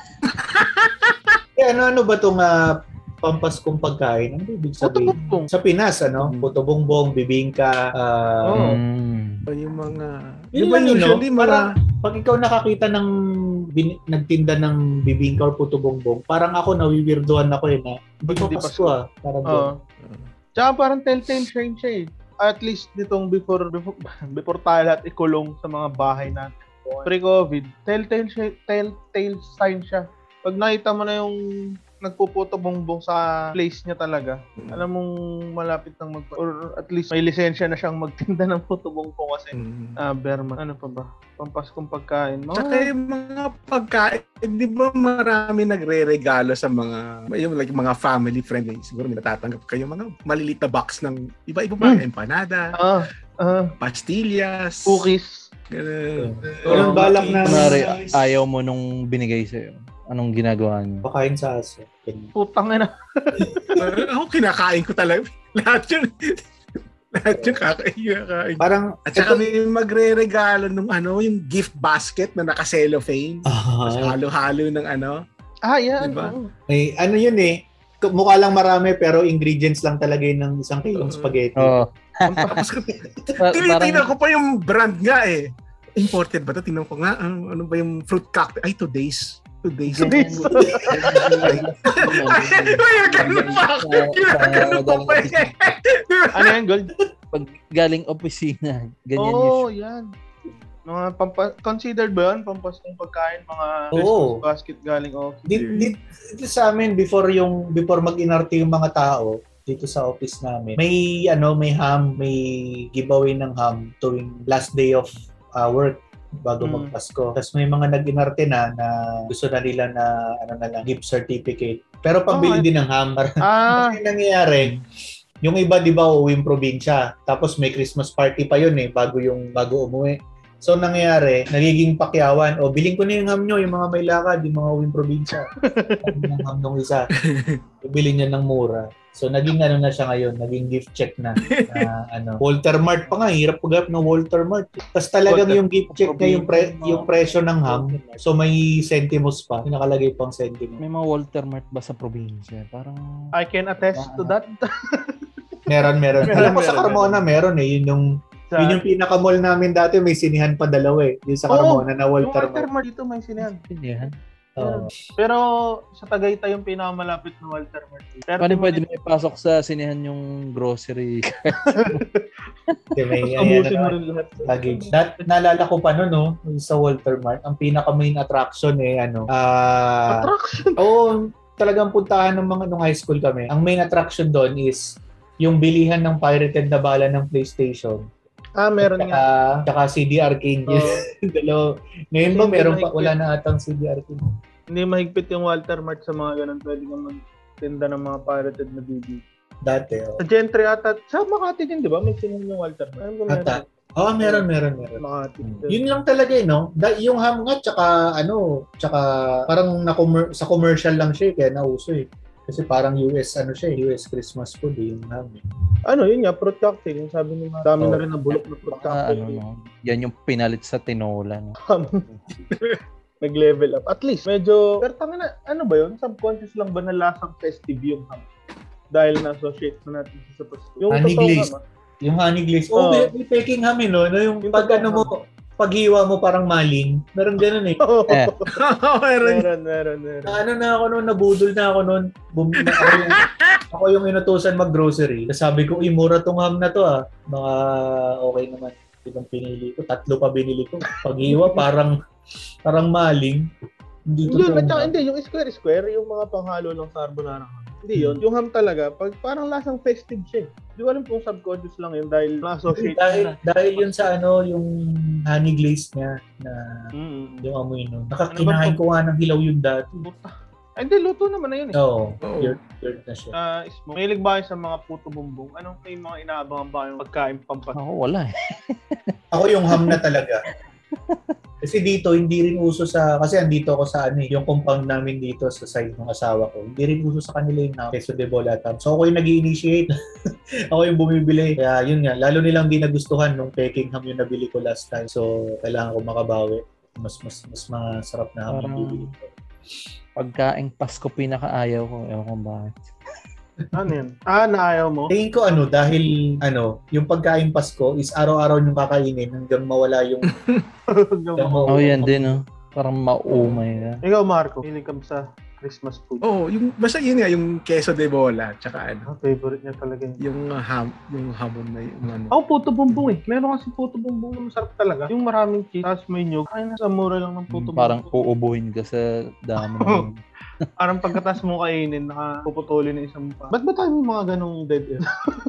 eh, ano, ano ba itong uh, pampaskong pagkain? Ano ba ibig sabihin? Puto-putong. Sa Pinas, ano? Puto bongbong, bibingka, uh, Oo. Mm. Yung mga... Yun Di ba lang yun, no? usually mga... Parang pag ikaw nakakita ng bin, nagtinda ng bibingka or puto bongbong, parang ako nawiwirduhan ako eh na hindi pa Hindi Pasko ah. Parang Oo. doon. Tsaka parang telltale sign siya eh. At least nitong before before, before tayo lahat ikulong sa mga bahay natin. Pre-COVID, telltale, siya- telltale sign siya. Pag nakita mo na yung nagpuputo bongbong sa place niya talaga, alam mong malapit nang mag... Or at least may lisensya na siyang magtinda ng puto bongbong kasi Mm. ah, Berman. Ano pa ba? Pampaskong pagkain. Mga... Tsaka yung mga pagkain, di ba marami nagre-regalo sa mga, yung like mga family friendly, siguro may natatanggap kayo, mga maliliit na box ng iba-iba pa, Mm. empanada, Ah, ah, pastillas, cookies. Ganun. Walang balak na... Kunwari, ayaw mo nung binigay sa'yo. Anong ginagawa niyo? Pakain sa aso. Putang ina. Ako kinakain ko talaga. Lahat yun. Lahat yung kakain. Parang, at saka may magre-regalo nung ano, yung gift basket na naka-cellophane. Ah, halo-halo ng ano. Ah, yan. Diba? May, ano yun eh, mukha lang marami pero ingredients lang talaga yun ng isang kilong spaghetti. Oo. Tapos tinitingnan ko pa yung brand nga eh. Imported ba ito? Tingnan ko nga, ano, ano ba yung fruit cocktail? Ay, today's. Today's. Today's. Ay, ganun pa ako. Ganun ko pa eh. Ano yan, Gold? Pag galing opisina, ganyan Oo, yun. yan. Mga pampa- considered ba yun? Pampaskong pagkain, mga Oo. Christmas basket galing office. Dito, dito, dito sa amin, before yung before mag-inarte yung mga tao, dito sa office namin, may ano, may ham, may giveaway ng ham tuwing last day of uh, work bago Hmm. magpasko. Tapos may mga nag-inarte na na gusto na nila na ano na lang, gift certificate. Pero pambili Oh, din ng ham. Ah, Kasi nangyayari, yung iba 'di ba uuwing probinsya, tapos may Christmas party pa yun eh bago yung bago umuwi. So nangyayari, nagiging pakyawan, o biling ko na yung ham nyo, yung mga may lakad, yung mga uwing probinsya. Yung ham nung isa, bibili niya ng mura. So naging ano na siya ngayon, naging gift check na. na ano, Walter Mart pa nga, hirap pagap ng Walter Mart. Tapos talagang Walter- yung gift check na yung, pre, yung presyo ng ham, so may centimos pa, yung nakalagay pang centimos. May mga Walter Mart ba sa probinsya? Parang... I can attest to that. Meron, meron. Meron, Alam ko sa meron, Carmona meron eh, yun yung Sa, yun yung pinaka-mall namin dati, may sinihan pa dalawa eh. Yung sa Carmona na yung Walter Walter Mart. Mart dito may sinihan. Yan. Oo. Pero sa Tagaytay yung pinakamalapit na Walter Mart. Pero Paano pwede may pasok sa sinihan yung grocery? Kasi may ayan Abusin mo na rin lahat. luggage. That, naalala ko pa no, no, sa Walter Mart, ang pinaka-main attraction eh, ano, ah, Attraction. oo, talagang puntahan ng mga nung high school kami. Ang main attraction doon is yung bilihan ng pirated na bala ng PlayStation. Ah, meron Tsaka, nga. tsaka C D Arcade. Oo. Dalawa. Ngayon ba Hindi meron pa, mahigpit. wala na atang C D Arcade. Hindi mahigpit yung Walter Mart sa mga ganun. Pwede kang magtinda ng mga pirated na D V D. Dati, oh. Sa Gentry ata, sa Makati din, di ba? May sinin yung Walter Mart. Ano ba meron? Ata. Oo, oh, meron, meron, meron. Makati. Yun lang talaga eh, no? Da- yung ham nga, tsaka ano, tsaka parang na sa commercial lang siya eh, kaya nauso eh. Kasi parang U S, ano siya eh, U S Christmas food eh, yung ham eh. Ano, yun nga, fruit cocktail. Yung sabi nila, dami Oh. na rin na bulok na fruit Baka, cocktail. ano, no? Yan yung pinalit sa tinola. No? Nag-level up. At least, medyo, pero tanga na, ano ba yun? Subconscious lang ba na lasang festive yung ham? Dahil na-associate na natin sa Pasko. Yung Honey totoo glaze. naman. Yung honey glaze. Oh. Oh, may, may peking ham eh, no? no yung, Yung pag totoo ano mo, paghiwa mo parang maling. Meron ganun eh. Eh. Meron. meron, meron, meron. Na, ano na ako noon, nabudol na ako noon. Bum, na, ako, yung, ako yung inutusan mag-grocery. Tapos sabi ko, uy, mura tong ham na to ah. Mga okay naman. Ibang pinili ko. Tatlo pa binili ko. Paghiwa, parang parang maling. Hindi to Yun, at saka hindi, yung square-square, yung mga panghalo ng carbonara. Hindi yun. Yung ham talaga, pag parang lasang festive siya. Hindi ko alam kung subconscious lang yun dahil na-associate dahil, na. dahil yun sa ano, yung honey glaze niya na Mm. yung amoy nun. Ano Nakakinain ba- ko nga ng hilaw yung dati. Ay, hindi, luto naman na yun eh. Oo, Oo. weird, weird na siya. Ah, smoke. Mahilig ba kayo sa mga puto bumbong? Anong may mga inaabangan ba kayong pagkain pampas? Ako, wala eh. Ako yung ham na talaga. Kasi dito, hindi rin uso sa, kasi andito ako sa ano, eh, yung compound namin dito sa side ng asawa ko. Hindi rin uso sa kanila yung ham, queso de bola tam. So ako yung nag-i-initiate. Ako yung bumibili. Kaya yun nga, lalo nilang di nagustuhan nung peking ham yung nabili ko last time. So kailangan ko makabawi. Mas mas mas masarap na ham yung Parang- bibili ko. Pagkaing Pasko pinakaayaw ko. Ewan ko bakit. Ano yun? Ah, naayaw mo? Tingin ko ano, dahil ano, yung pagkain Pasko is araw-araw yung kakainin hanggang mawala yung... Oh, yan din, no? Parang maumay ka. Ikaw, Marco, hilig ka ba sa Christmas food? Oo, yung basta yun nga yung queso de bola tsaka ano, Ang favorite niya talaga yun. yung uh, ham, yung hamon na yung ano. Ako, puto bumbong eh. Meron kasi puto bumbong na masarap talaga. Yung maraming cheese, tapos may nyug. Ay, nasa mura lang ng puto Parang bumbong. uubuhin ka sa dami ng... Parang pagkatas mo kainin, nakapuputulin ng isang pa. Ba't ba tayo may mga ganong dead end?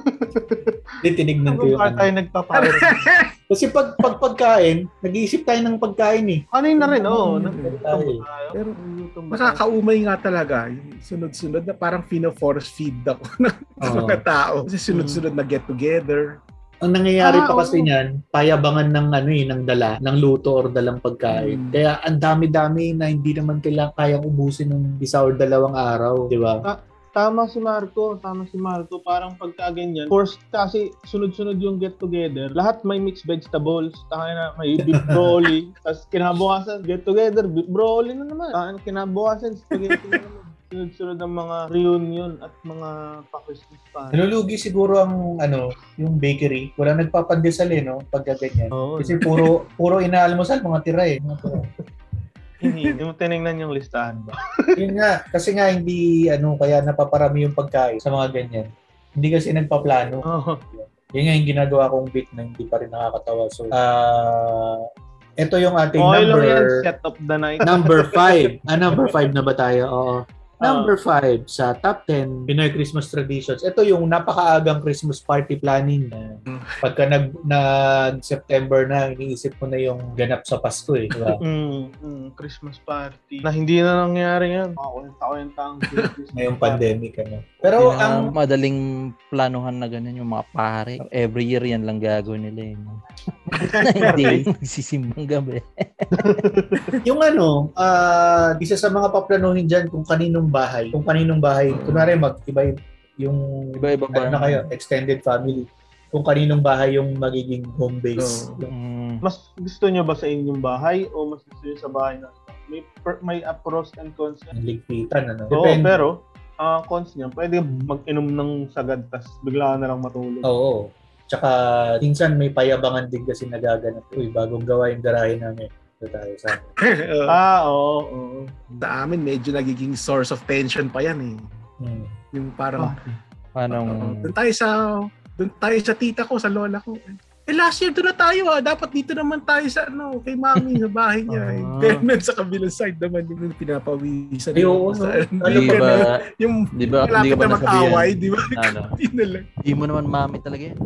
Hindi, tinignan ko yung Bakit tayo ano. nagpapayro? Kasi pag, pag pagkain, nag-iisip tayo ng pagkain eh. Ano yun na rin, oo. Mm, Naglutom ba tayo. tayo? Pero Naglutom ba tayo? Nakakaumay nga talaga. Yung sunod-sunod na parang fino-force feed ako ng Oo. mga tao. Kasi sunod-sunod na get together. Ang nangyayari Ah, pa kasi oo. niyan, payabangan ng ano eh, ng dala, ng luto or dalang pagkain. Mm. Kaya ang dami-dami na hindi naman kailangan kayang ubusin ng isa or dalawang araw, di ba? Ah, Tama si Marco, tama si Marco. Parang pagka ganyan, forced kasi sunod-sunod yung get together. Lahat may mixed vegetables, taka na may beef broccoli. Tapos kinabukasan, get together, beef broccoli na naman. Taka na kinabukasan, spaghetti na naman. Sunod-sunod ang mga reunion at mga pa-Christmas pa. Nalulugi siguro ang ano, yung bakery. Wala nagpapandesal eh, no? Pagka ganyan. Oo. Kasi puro puro inaalmusal, mga tira eh. Mga tira. Hindi mo tinignan yung listahan ba? Yun nga, kasi nga hindi ano, kaya napaparami yung pagkain sa mga ganyan. Hindi kasi nagpaplano. Oo. Yun nga yung ginagawa kong bit na hindi pa rin nakakatawa. So, ah, ito yung ating Okay lang yan, number set up the night. number five. Ah, number five na ba tayo? Oo. Number five sa top ten Pinoy Christmas traditions. Ito yung napakaagang Christmas party planning. Pagka nag, nag-September na, iniisip mo na yung ganap sa Pasko eh. Diba? Mm, mm, Christmas party. Na hindi na nangyari yan. Makakwenta-kwenta ang Christmas Ngayong party. pandemic. Ano. Pero Hindi na ang madaling planuhan na ganun yung mga pare. Every year yan lang gagawin nila eh. No? Hindi nagsisimbang gabi. yung ano, ah isa sa mga paplanuhin dyan kung kaninong bahay. Kung kaninong bahay, kunwari mag-iba yung Iba-iba ba? ano na kayo, extended family. Kung kaninong bahay yung magiging home base. Oo. Yung- Mm, Mas gusto niyo ba sa inyong bahay o mas gusto niyo sa bahay na may per, may uh, pros and cons yan? yung ligpitan. Ano. Oo, Depende. pero ang cons niya, pwede mag-inom ng sagad tas bigla ka na lang matulog. Oo. Tsaka minsan may payabangan din kasi nagaganap. Uy, bagong gawa yung garahe namin. Ito tayo sa Uh, Ah, oo, oo. sa amin, medyo nagiging source of tension pa yan eh. hmm. Yung parang, Paano? uh, doon tayo sa, doon tayo sa tita ko, sa lola ko. Eh, last year doon na tayo ah. Dapat dito naman tayo sa, ano, kay mami, sa bahay niya. eh. Ah. Then, then, sa kabilang side naman, yung pinapawisan. Ay, oo, Sa- no? Di Yung, ba, yung di ba, hindi malapit ka ba na nasabihan? mag-away, di ba? Ano? Hindi na lang. Di mo naman mami talaga yan.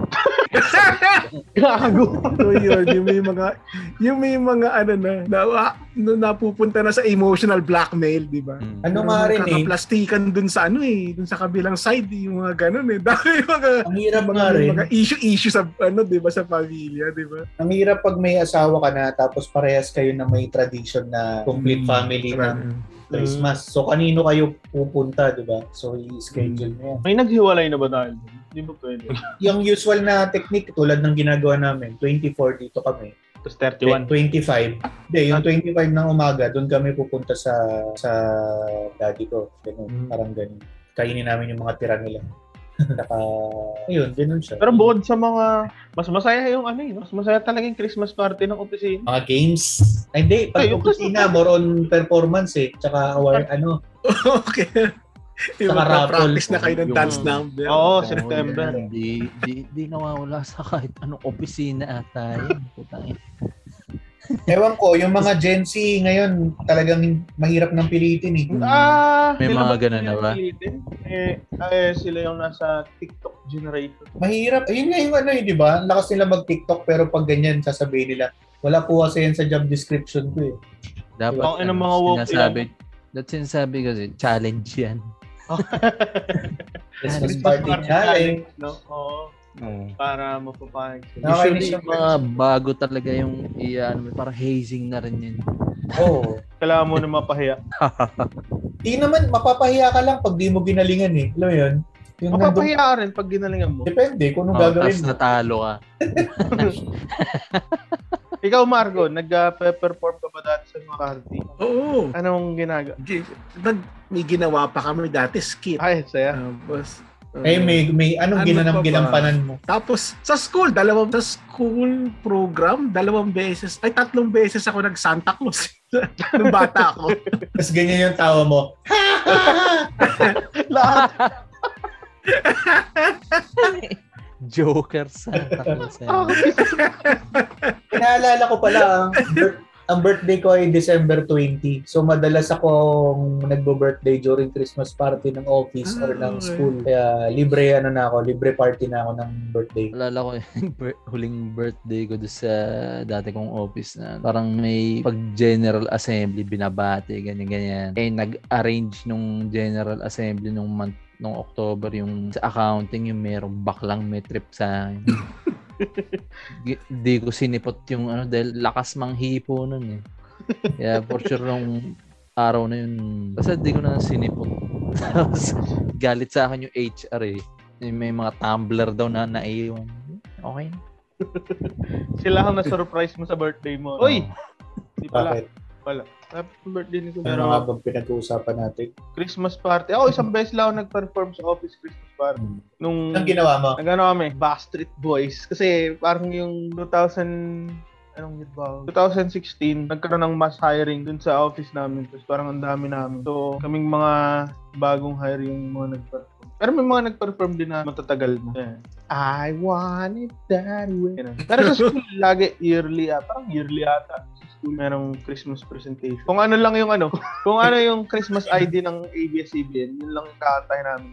Gago. So yun, yung may mga, yung may mga ano na, na, ah, na napupunta na sa emotional blackmail, di ba? Mm. Ano nga rin eh. Kakaplastikan dun sa ano eh, dun sa kabilang side, eh, yung mga ganun eh. Dahil yung mga, Ang hirap mga, nga rin. mga issue-issue sa, ano, di ba, sa pamilya, di ba? Ang hirap pag may asawa ka na tapos parehas kayo na may tradition na complete Mm. family ng Christmas. So kanino kayo pupunta, di ba? So i-schedule mo yan. May naghiwalay na ba dahil? Hindi ba pwede? Yung usual na technique tulad ng ginagawa namin, twenty-four dito kami. Tapos thirty-one. twenty-five. Hindi, yung twenty-five ng umaga, doon kami pupunta sa sa daddy ko. Ganun, Mm. parang ganun. Kainin namin yung mga tira nila. Saka, ayun, ganun siya. Pero bukod sa mga, mas masaya yung ano eh, mas masaya talaga yung Christmas party ng opisina. Mga games. Ay, hindi. Pag Ay, yung opisina, more on performance eh. Tsaka, award, ano, Okay. Yung Saka practice raffle. na kayo ng Yung- dance number. Oo, Oo, September. yan. Di, di, di nawawala sa kahit anong opisina ata yun. Putang ina. ewan ko, yung mga Gen Z ngayon, talagang mahirap ng pilitin eh. Ah, May sila mga ba ganun na yung ba? pilitin? Eh, eh, sila yung nasa TikTok generation. Mahirap. Ayun nga yung ano eh, di ba? Ang lakas nila mag-TikTok pero pag ganyan, sasabihin nila, wala po kasi yan sa job description ko eh. Dapat Ang ina ano, mga woke sinasabi, that's sinasabi kasi, challenge yan. Christmas Christmas party party challenge. no? Oo, Oo. para mapapahig sila. Nakakainis Usually, yung yung mga bago talaga yung, iya, ano, parang hazing na rin yun. Oo. Kailangan mo na mapahiya. Di naman, mapapahiya ka lang pag di mo ginalingan eh. Alam mo yun? Yung nandun- Mapapahiya ka rin pag ginalingan mo. Depende kung anong Oh, gagawin tapos mo. natalo ka. Ikaw, Margo, nag-perform ka ba dati sa mga party? Oo. Anong ginagawa? Gi- Nag, may ginawa pa kami dati, skit. Ay, saya. Tapos, uh, Eh, may, may anong Ano ginanam pa ba? ginampanan mo? Tapos, sa school, dalawang, sa school program, dalawang beses, ay tatlong beses ako nag-Santa Claus nung bata ako. Tapos ganyan yung tawa mo. Lahat. Joker Santa Claus. Naalala ko pala, ang, bir- ang birthday ko ay December twentieth. So, madalas akong nagbo-birthday during Christmas party ng office or ng Ah, okay. school. Kaya libre ano na ako, libre party na ako ng birthday. Alala ko yung bir- huling birthday ko doon sa dati kong office na parang may pag general assembly binabati ganyan ganyan. Eh nag-arrange nung general assembly nung month nung October yung sa accounting yung merong baklang may trip sa akin. Di ko sinipot yung ano dahil lakas manghipo nun eh. Kaya for sure nung araw na yun, basta di ko na sinipot. Tapos galit sa akin yung H R eh. May mga tumbler daw na naiwan. Okay. Sila ang na-surprise mo sa birthday mo. Uy! Di pala. Bakit? Pala. Happy birthday nito. Ano nga bang pinag-uusapan natin? Christmas party. Ako, isang beses lang ako nag-perform sa office Christmas party. Hmm. Nung... Anong ginawa mo? Nag-ano kami? Backstreet Boys. Kasi parang yung two thousand... Anong year ba? twenty sixteen, nagkaroon ng mass hiring dun sa office namin. Tapos parang ang dami namin. So, kaming mga bagong hire yung mga nag-perform. Pero may mga nag-perform din na matatagal na. Yeah. I want it that way. Pero sa school, lagi yearly ah. Parang yearly ata. Sa school, merong Christmas presentation. Kung ano lang yung ano, kung ano yung Christmas I D ng A B S C B N, yun lang yung kakantay namin.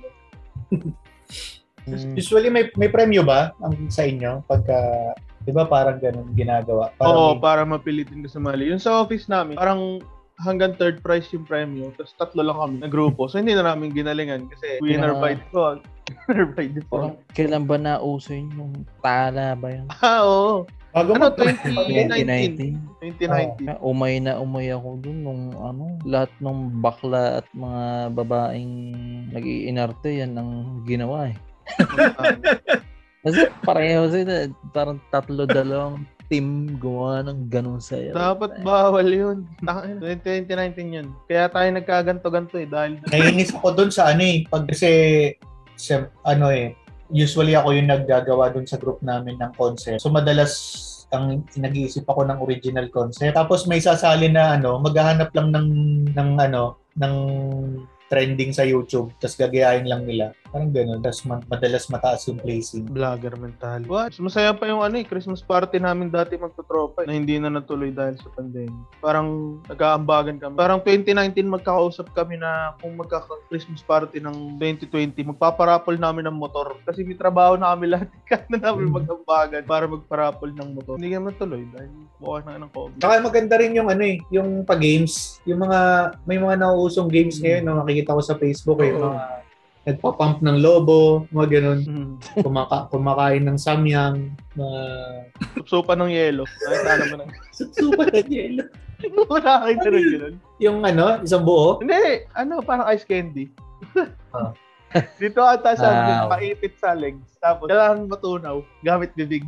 Usually, may may premyo ba ang sa inyo? Pagka, di ba parang ganun ginagawa? Para Oo, may... para mapilitin ka sumali. Yung sa office namin, parang hanggang third prize yung premyo, tapos tatlo lang kami na grupo. So, hindi na namin ginalingan kasi winner Yeah. by default. Winner by default. Kailan ba nauso yun? Yung tala ba yun? Ah, oo. Bago Ano, mo, twenty nineteen? twenty nineteen. twenty nineteen. Ah, umay na umay ako dun nung ano, lahat ng bakla at mga babaeng nag-iinarte yan ang ginawa eh. Kasi pareho sila, parang tatlo dalawang team gumawa ng ganun sa'yo. Dapat bawal yun. twenty nineteen yun. Kaya tayo nagkaganto-ganto eh dahil naiinis ako dun sa ano eh. Pag kasi, sa, ano eh, usually ako yung naggagawa dun sa group namin ng concept. So madalas ang nag-iisip ako ng original concept. Tapos may sasali na ano, maghahanap lang ng ng ano, ng trending sa YouTube, tapos gagayahin lang nila. Parang gano'n. Tapos madalas mataas yung placing. vlogger mental. What? Masaya pa yung ano eh, Christmas party namin dati magtutropa eh, na hindi na natuloy dahil sa pandemic. Parang nag-aambagan kami. Parang twenty nineteen magkakausap kami na kung magkaka-Christmas party ng twenty twenty, magpaparapol namin ng motor. Kasi may trabaho na kami lahat. Kaya na namin mag-ambagan para magparapol ng motor. Hindi kami natuloy dahil bukas na ng COVID. Saka maganda rin yung ano eh, yung pag-games. Yung mga, may mga nauusong games ngayon na makikita ko sa Facebook eh. Oo. Mga nagpa-pump ng lobo, mga ganun. Hmm. Kumaka- kumakain ng samyang, uh, Supsupa ng yelo. Nakita naman ng... supa na yelo. Nakakita rin yun. Yung ano, isang buo. Hindi, ano, parang ice candy. Ah. Dito ata sa Wow. paipit sa legs. Tapos, kailangan matunaw gamit bibig.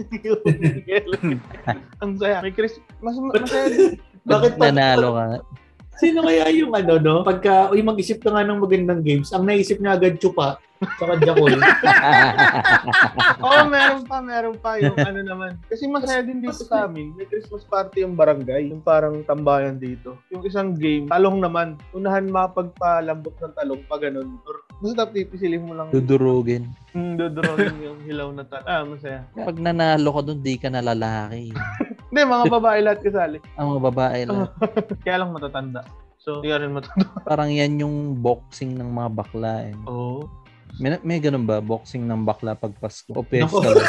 Ang saya. May Chris, mas masaya din. Bakit pag, Nanalo ka. sino kaya yung ano, no? Pagka, uy, mag-isip ka nga ng magandang games, ang naisip niya agad chupa, saka jakol. Oo, meron pa, meron pa yung ano naman. Kasi masaya din dito sa amin. May Christmas party yung barangay. Yung parang tambayan dito. Yung isang game, talong naman. Unahan mapagpalambot ng talong pa ganun. Or basta pipisilin mo lang. Dudurugin. Hmm, dudurogin yung hilaw na talong. Ah, masaya. Pag nanalo ka doon, di ka na lalaki. Hindi, mga babae lahat kasali. Ang mga babae lang. Kaya lang matatanda. So, hindi ka rin matatanda. Parang yan yung boxing ng mga bakla eh. Oo. May, may ganun ba? Boxing ng bakla pag Pasko? O Naku. pesta lang?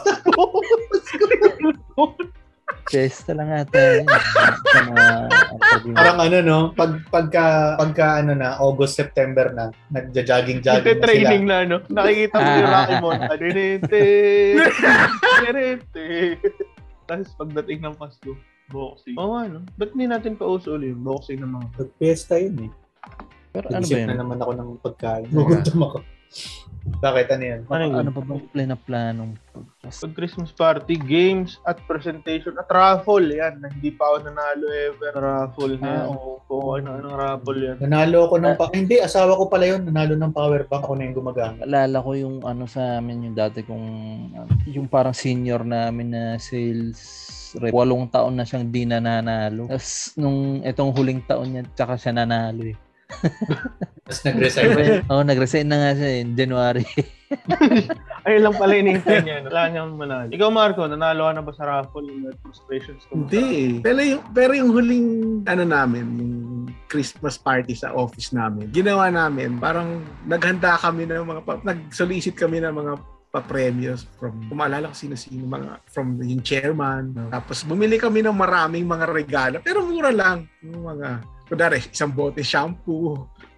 Pesta lang ata yun. Sa mga... Parang ano, no? Pag, pagka, pagka ano na, August, September na, nagja-jogging-jogging na sila. Training na, no? Nakikita mo yung Rocky Mon. Adirente! Adirente! Tapos pagdating ng Pasko, boxing. Oo nga, no? Ba't hindi natin pauso ulit yung boxing ng mga... Pag-fiesta yun eh. Pero ano ba Nag-isip yun? na naman ako ng pagkain. Gugutom ako. Bakit? Ano yan? Ano yun? Ano pa bang plan na planong pagpas? Pag Christmas party, games at presentation at raffle, yan. Na hindi pa ako nanalo ever. Raffle na yan. Ah, Oo, kung ano-anong raffle yan. Nanalo ako ng... Pa- hindi, asawa ko pala yun. Nanalo ng power bank. Ako na yung gumagamit. Alala ko yung ano sa amin yung dati kong yung parang senior namin na sales rep. Walong taon na siyang di nananalo. Tapos nung itong huling taon niya, tsaka siya nanalo eh. Tapos nag-resign. Oo, oh, nag-resign na nga siya in January. Ayun lang pala inihintay niya. No? Wala niyang manalo. Ikaw, Marco, nanalo ka na ba sa raffle? May frustrations ka ba? Hindi. Pero yung, pero yung huling ano namin, yung Christmas party sa office namin, ginawa namin, parang naghanda kami ng mga, nag-solicit kami ng mga pa-premios from, kung maalala ko sino-sino, mga, from yung chairman. No? Tapos bumili kami ng maraming mga regalo, pero mura lang. Yung mga, kunwari, isang bote shampoo,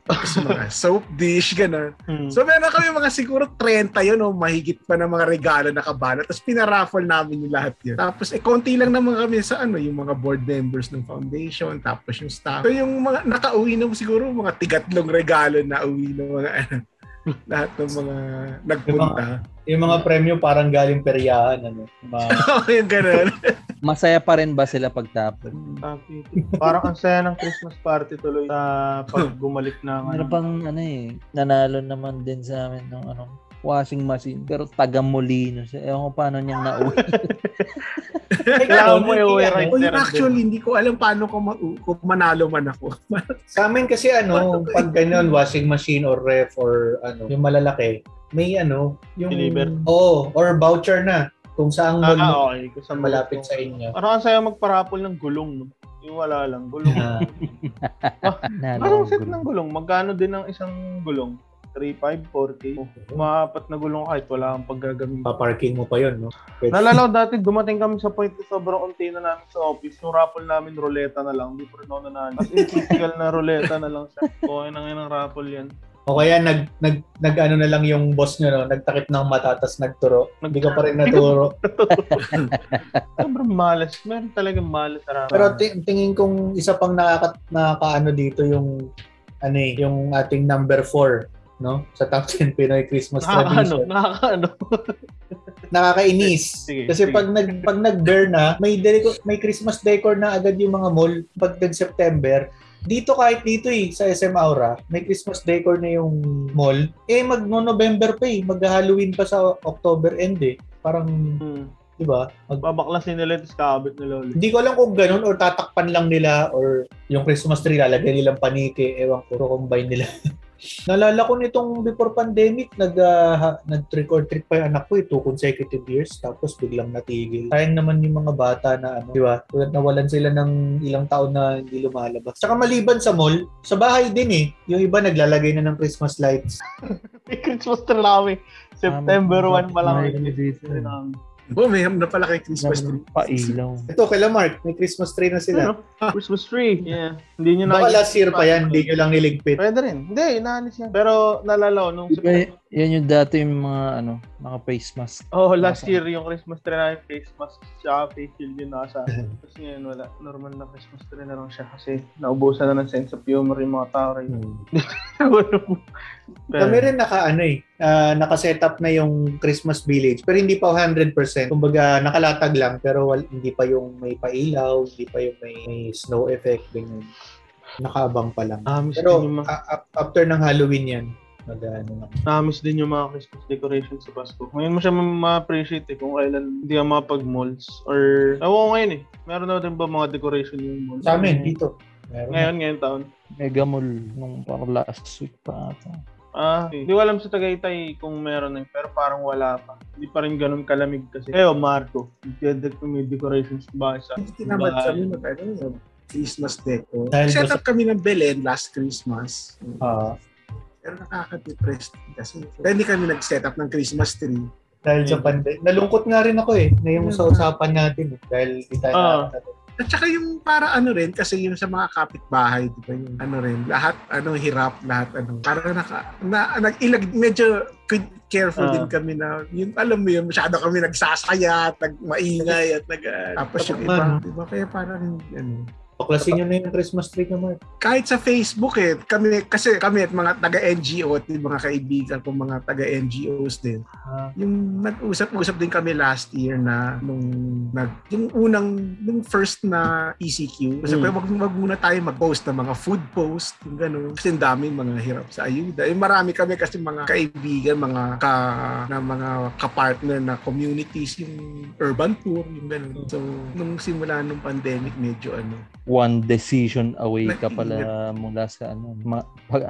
Tapos mga soap dish, gano'n. Hmm. So meron kami mga siguro thirty yun, o mahigit pa ng mga regalo na kabana. Tapos pinaraffle namin yung lahat yun. Tapos eh, konti lang naman kami sa ano, yung mga board members ng foundation, tapos yung staff. So yung mga nakauwi na siguro, mga tigatlong regalo na uwi ng mga ano, lahat ng mga nagpunta. Yung mga premyo parang galing peryahan, ano. Oo, yung gano'n. Masaya pa rin ba sila pagtapos? Happy. Parang ang saya ng Christmas party tuloy sa pag bumalik na. Meron pang ano eh, nanalo naman din sa amin ng ano, washing machine. Pero taga Molino siya. Ewan ko paano niyang nauwi. Kailangan mo i-uwi right O there. yun, actually, hindi ko alam paano kung, ma- kung manalo man ako. Sa amin kasi ano, pag ganyan, washing machine or ref or ano, yung malalaki, may ano, yung... Deliver. Oo, or voucher na. Kung saan mall Ah, mo okay. Kung saan malapit mo- sa inyo. Parang ang saya magparapol ng gulong. No? Yung wala lang, gulong. Ah. Parang set ng gulong. Magkano din ang isang gulong? three five, four K. Oh, maapat na gulong kahit wala kang paggagamit. Paparking mo pa yun, no? Pwede. Nalala ko dati, dumating kami sa point na sobrang unti na namin sa office. Yung raffle namin, ruleta na lang. Hindi pa rin ako nanalo. As in, typical na ruleta na lang siya. Okay na ngayon ang raffle yan. O kaya nag, nag, nag ano na lang yung boss nyo, no? Nagtakip ng mata, tas nagturo. Hindi ka pa rin naturo. Sobrang malas. Meron talagang malas sa raffle. Pero t- tingin kong isa pang nakaka, nakakaano dito yung ano eh, yung ating number four, no? Sa top ten Pinoy Christmas Nakakaano, tradition. nakakaano. Nakakainis. Sige, Kasi sige. pag nag pag nag-bear na, may deco- may Christmas decor na agad yung mga mall pag nag-September. Dito kahit dito eh, sa S M Aura, may Christmas decor na yung mall. Eh mag-November pa eh, mag-Halloween pa sa October end eh. Parang, Hmm. di ba? Mag- Babaklasin nila ito sa kabit nila ulit. Hindi ko alam kung ganun or tatakpan lang nila or yung Christmas tree lalagay nilang paniki, ewan ko, combine nila. Nalala ko nitong before pandemic, nag, uh, nag-trick or treat pa yung anak ko eh, two consecutive years, tapos biglang natigil. Sayang naman yung mga bata na ano, di ba? Tulad nawalan sila ng ilang taon na hindi lumalabas. Saka maliban sa mall, sa bahay din eh, yung iba naglalagay na ng Christmas lights. May Christmas tree na kami. September first pa lang. May kami dito. Oh, may ham na pala kay Christmas tree. Pailaw. Ito, kay Mark, may Christmas tree na sila. Ano? Christmas tree. Yeah. Hindi nyo Baka nakikita. last year pa yan, hindi nyo lang niligpit. Pwede rin. Hindi, inaalis yan. Pero nalala ko nung Diba, yan yung dati yung mga ano, mga face mask. Oh, last year yung Christmas tree na yung face mask siya, face shield yun nasa. Tapos ngayon wala. Normal na Christmas tree na lang siya kasi naubusan na ng sense of humor yung mga tao rin. Kami rin naka ano eh, uh, naka-set up na yung Christmas village pero hindi pa one hundred percent. Kumbaga nakalatag lang pero wal, hindi pa yung may pailaw, hindi pa yung may, may snow effect ganyan. Nakaabang pa lang. Namiss Pero din yung mga, a- a- after ng Halloween yan, mag-ano na. namiss din yung mga Christmas decorations sa Pasko. Ngayon mo siya ma-appreciate eh kung kailan hindi ka mapag-malls or ewan ko ngayon eh. Meron na din ba mga decoration yung malls? Sa amin dito. Meron na. Ngayon, ngayon taon. Mega Mall nung parang last week pa ata. Ah, hindi ko alam sa Tagaytay kung meron na, pero parang wala pa. Hindi pa rin ganun kalamig kasi. Eh, oh, Marco, nagdedek may decorations ba sa Hindi tinamad kami mag ano, Christmas deco. Dahil Set ba up kami ng Belen last Christmas. Ah, Pero nakaka-depressed kasi hindi kami nag-set up ng Christmas tree. dahil sa pandemic. Nalungkot nga rin ako eh, na yung sa usapan natin eh, dahil di tayo Ah. nakakatawa. At saka yung para ano rin, kasi yung sa mga kapitbahay, di ba yung ano rin, lahat ano hirap, lahat ano. Parang naka, na, nag-ilag, medyo careful Ah. din kami na, yung alam mo yun, masyado kami nagsasaya at nag-maingay at nag, uh, tapos yung iba, di ba? Kaya parang, ano, Paklasin nyo na yung Christmas tree ka, Mark. kahit sa Facebook eh, kami, kasi kami at mga taga-N G O at yung mga kaibigan ko, mga taga-N G Os din. Ah. Yung nag-usap-usap din kami last year na nung nag, yung unang, yung first na E C Q. Kasi Mm. wag, wag muna tayo mag-post ng mga food post, yung gano'n. Kasi ang daming mga hirap sa ayuda. Yung marami kami kasi mga kaibigan, mga ka, na mga kapartner na communities, yung urban poor, yung gano'n. So, nung simula nung pandemic, medyo ano, One decision away ka pala mula sa ano, ma- pag,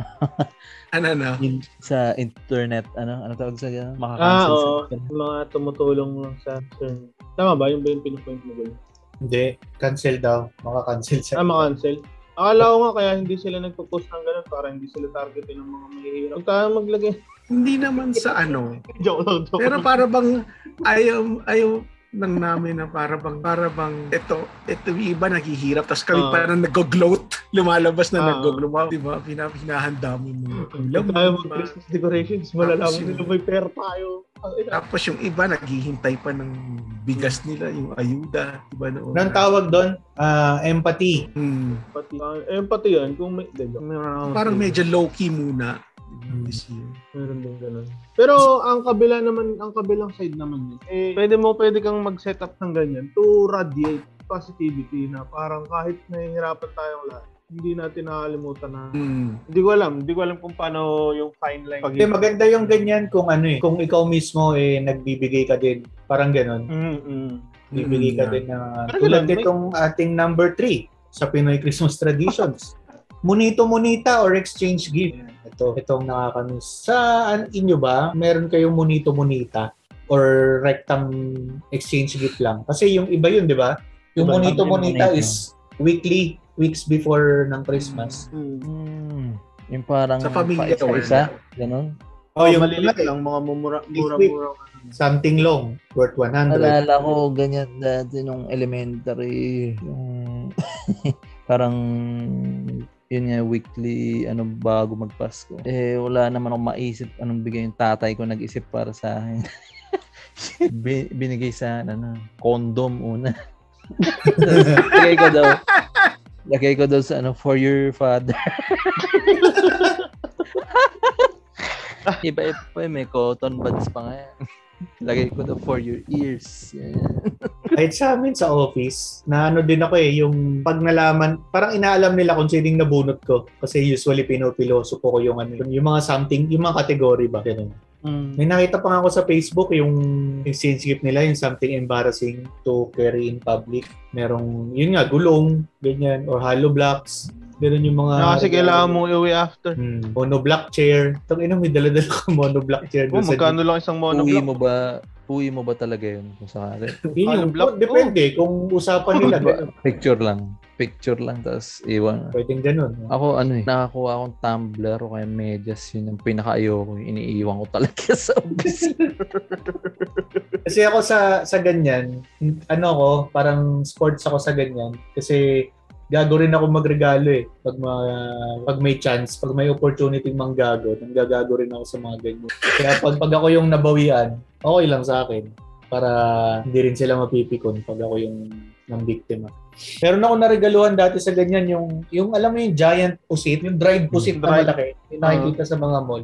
ano na, in, sa internet, ano, ano tawag sa ganun? Ah, Makakancel oo. sa internet. Mga tumutulong lang sa turn. Tama ba? Yung ba yung pinupoint mo ba? Hindi, cancel daw. Maka-cancel sa Ah, makancel. Akala ko nga kaya hindi sila nagpo-post ng ganun para hindi sila targetin ng mga mahihirap. Huwag tayo maglagay. hindi naman sa ano, Joke lang, joke pero lang. para bang ayaw, ayaw, lang namin na para bang, para bang, ito, ito yung iba naghihirap, tapos kami Uh, parang nag-gloat, lumalabas na uh, nag-gloat, di ba? Pinap- hinahanda mo yung ulam. tayo diba? mag-Christmas decorations, malalaman nila may pera tayo. Tapos yung iba naghihintay pa ng bigas nila, yung ayuda, di ba noon? Anong tawag doon? Uh, empathy. Hmm. Pati, uh, empathy yan, kung may, diba? Parang medyo low-key muna. This year. Meron din ganun. Pero ang kabila naman, ang kabilang side naman yun, eh, pwede mo, pwede kang mag-set up ng ganyan to radiate positivity na parang kahit nahihirapan tayong lahat, hindi natin nakakalimutan na Hmm. hindi ko alam, hindi ko alam kung paano yung fine line. Hindi, maganda yung ganyan kung ano eh, kung ikaw mismo eh nagbibigay ka din, parang ganon. Mm-hmm. Bibigay ka Mm, din na Parang tulad ganun, may- nitong ating number three sa Pinoy Christmas Traditions. Munito-munita or exchange gift. Ito, itong nakakamiss. Sa an- inyo ba, meron kayong munito-munita or rectam exchange gift lang? Kasi yung iba yun, di ba? Yung Iba, munito-munita munito. is weekly, weeks before ng Christmas. Mm. Hmm. Yung parang Sa pamilya pa isa-isa, ganun. Oh, yung maliliit kunwari, lang, mga mumura, This mura-mura. something long, worth one hundred. Alala ko ganyan dati nung elementary, yung parang yun nga weekly ano bago magpasko. Eh wala naman akong maisip anong bigay yung tatay ko nag-isip para sa akin. Bi- binigay sa ano, condom una. Lagay ko daw. Lagay ko daw sa ano for your father. Iba iba may cotton buds pa nga yan. Lagay ko daw for your ears. Yan. Kahit sa amin sa office, na ano din ako eh, yung pag nalaman, parang inaalam nila kung sining nabunot ko. Kasi usually pinopiloso ko yung ano, yung mga something, yung mga category ba, ganun. Mm. May nakita pa nga ako sa Facebook yung exchange gift nila, yung something embarrassing to carry in public. Merong, yun nga, gulong, ganyan, or hollow blocks. Ganun yung mga... Na kasi kailangan mong iuwi after. Hmm, monoblock chair. Itong ina, may dala-dala ko monoblock chair. Oh, doon sa magkano lang isang Puwi monoblock? mo ba? Puwi mo ba talaga yun kung sakali? Yun yung, Monoblock? depende kung usapan nila. ganun. Picture lang. Picture lang tapos iwan. Pwedeng ganun. Ako ano eh, nakakuha akong tumbler o kaya medyas, yun yung pinaka-ayoko, iniiwan ko talaga sa office. Kasi ako sa sa ganyan, ano ko, parang sports ako sa ganyan. Kasi gago rin ako magregalo eh. Pag, ma, pag may chance, pag may opportunity manggago, nanggagago rin ako sa mga ganyan. Kaya pag, pag ako yung nabawian, okay lang sa akin. Para hindi rin sila mapipikon pag ako yung ng biktima. Meron ako naregaluhan dati sa ganyan, yung, yung alam mo yung giant pusit, yung dried pusit na Dried. malaki, yung nakikita sa mga mall.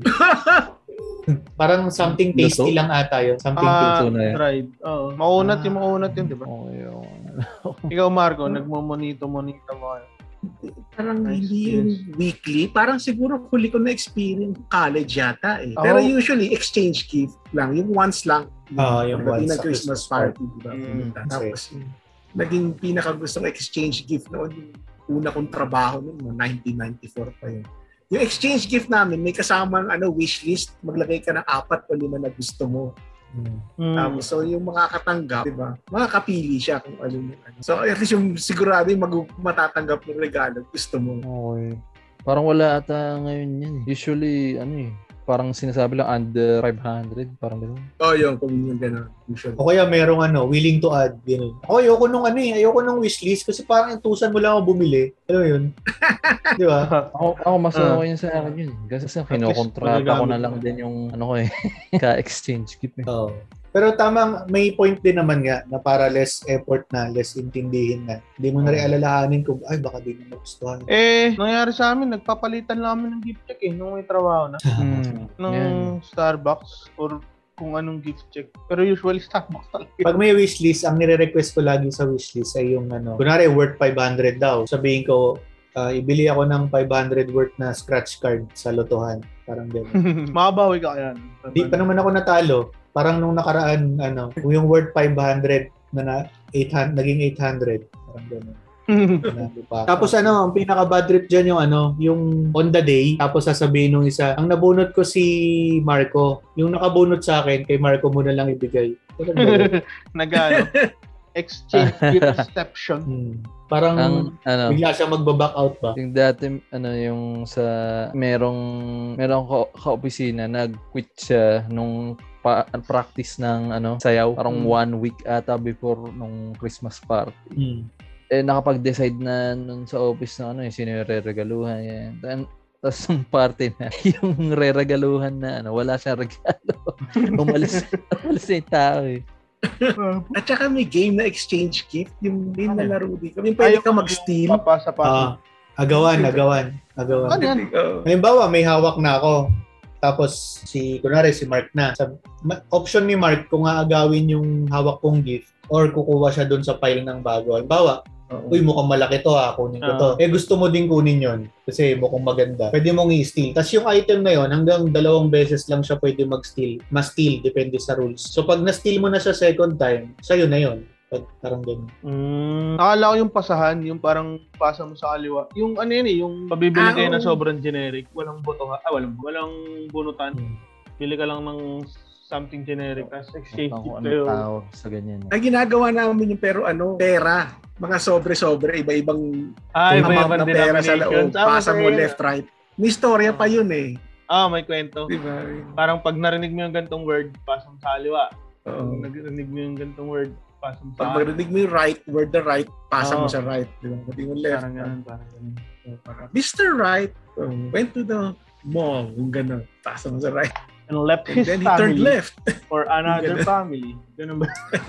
Parang something tasty Luto? lang ata yun. Something Ah, Pilso na yan. dried. Oo. Maunat Ah. yung maunat yun, di ba? Okay, okay. Ikaw, Marco, nagmo-monito-monito mo kayo. Parang Nice, hindi yes. yung weekly. Parang siguro huli ko na-experience college yata eh. Oh. Pero usually, exchange gift lang. Yung once lang. Ah, yung pagdating once ng sa Christmas Christmas party. Diba? Mm, Pumunta. Tapos, yung naging pinakagustong exchange gift noon, yung una kong trabaho noon, nineteen ninety-four pa yun. Yung exchange gift namin, may kasamang ano, wish list. Maglagay ka ng apat o lima na gusto mo. Mm. Tapos, so yung makakatanggap, di ba? Makakapili siya kung ano yung ano. So, at least yung sigurado yung mag- matatanggap ng regalo, gusto mo. Okay. Parang wala ata ngayon yan. Usually, ano eh, parang sinasabi lang under five hundred, parang gano'n. Oh, yung kung yung gano'n. Usually. O kaya merong ano, willing to add. Ganun. Ako ayoko nung ano eh, ayoko nung wishlist kasi parang intusan mo lang ako bumili. Alam mo yun? Di ba? Ako, ako mas Ah. okay yun sa akin yun. Kasi sa least, kinokontrata ko na magagamit lang mo. din yung ano ko eh, ka-exchange gift eh. Oo. Pero tamang may point din naman nga na para less effort na, less intindihin na. Hindi mo na rin alalahanin kung, ay baka di mo magustuhan. Eh, nangyari sa amin, nagpapalitan lang kami ng gift check eh, nung may trabaho na. Hmm. Ng Yan. Starbucks or kung anong gift check. Pero usually Starbucks talaga. Pag may wishlist, ang nire-request ko lagi sa wishlist ay yung ano, kunwari worth five hundred daw. Sabihin ko, ah, ibili ako ng five hundred worth na scratch card sa lotohan. Parang gano'n. Makabawi ka kaya. Di pa naman ako natalo. Parang nung nakaraan, ano, yung worth five hundred na, na eight hundred, naging eight hundred. Parang gano'n. Sinabi pa ako. Tapos ano, ang pinaka bad trip dyan yung ano, yung on the day, tapos sasabihin nung isa, ang nabunot ko si Marco, yung nakabunot sa akin, kay Marco mo na lang ibigay. Parang gano'n. Nagano. exchange gift reception. Hmm. Parang Ang, ano, bigla siya magba-back out ba? yung dati, ano, yung sa, merong, merong ka- ka-opisina, nag-quit siya nung pa- practice ng, ano, sayaw. Parang Hmm. one week ata before nung Christmas party. Hmm. Eh, nakapag-decide na nun sa office na, ano, yung sino yung re-regaluhan. Yan. Then, tapos yung party na, yung re-regaluhan na, ano, wala siyang regalo. umalis, umalis na yung tao eh. At saka may game na exchange gift, yung din na laro din. Kami pwede ka mag-steal. Papasa pa. Ah, agawan, agawan, agawan. Ano yan? Oh. Halimbawa, may hawak na ako. Tapos si kunwari si Mark na. Sa, ma- option ni Mark kung aagawin yung hawak kong gift or kukuha siya doon sa pile ng bago. Halimbawa, uy, mukhang malaki to ha, kunin ko to. Uh, eh, gusto mo din kunin yon kasi mukhang maganda. Pwede mong i-steal. Tapos yung item na yon hanggang dalawang beses lang siya pwede mag-steal. Ma-steal, depende sa rules. So, pag na-steal mo na siya second time, sa'yo na yon. Pag parang ganun. Mm, akala ko yung pasahan, yung parang pasa mo sa kaliwa. Yung ano yun eh, yung pabibili Ah, kayo na oo. sobrang generic, walang boto ka, ah, walang, walang bunutan. Hmm. Bili ka lang ng something generic, tapos exchange Kung gift ano kayo. tawag sa ganyan. eh. Ang ginagawa namin yung pero ano, pera. Mga sobre-sobre, iba-ibang Ah, amount iba-ibang na pera sa loob. denominations. Ah, Pasa mo okay. left, right. May istorya pa yun eh. Ah, may kwento. Di ba? Parang pag narinig mo yung gantong word, pasa mo sa kaliwa. Pag Oo. narinig mo yung gantong word, pasa mo Pag sa marinig mo yung right, word the right, pasa mo Oo. sa right. Di ba? Pag mo left. Parang ganun, parang ganun. Mister Right um, went to the mall. Yung gano'n. Pasa mo sa right. And left And his then he turned family left. for another Ganun. family. Ganun ba?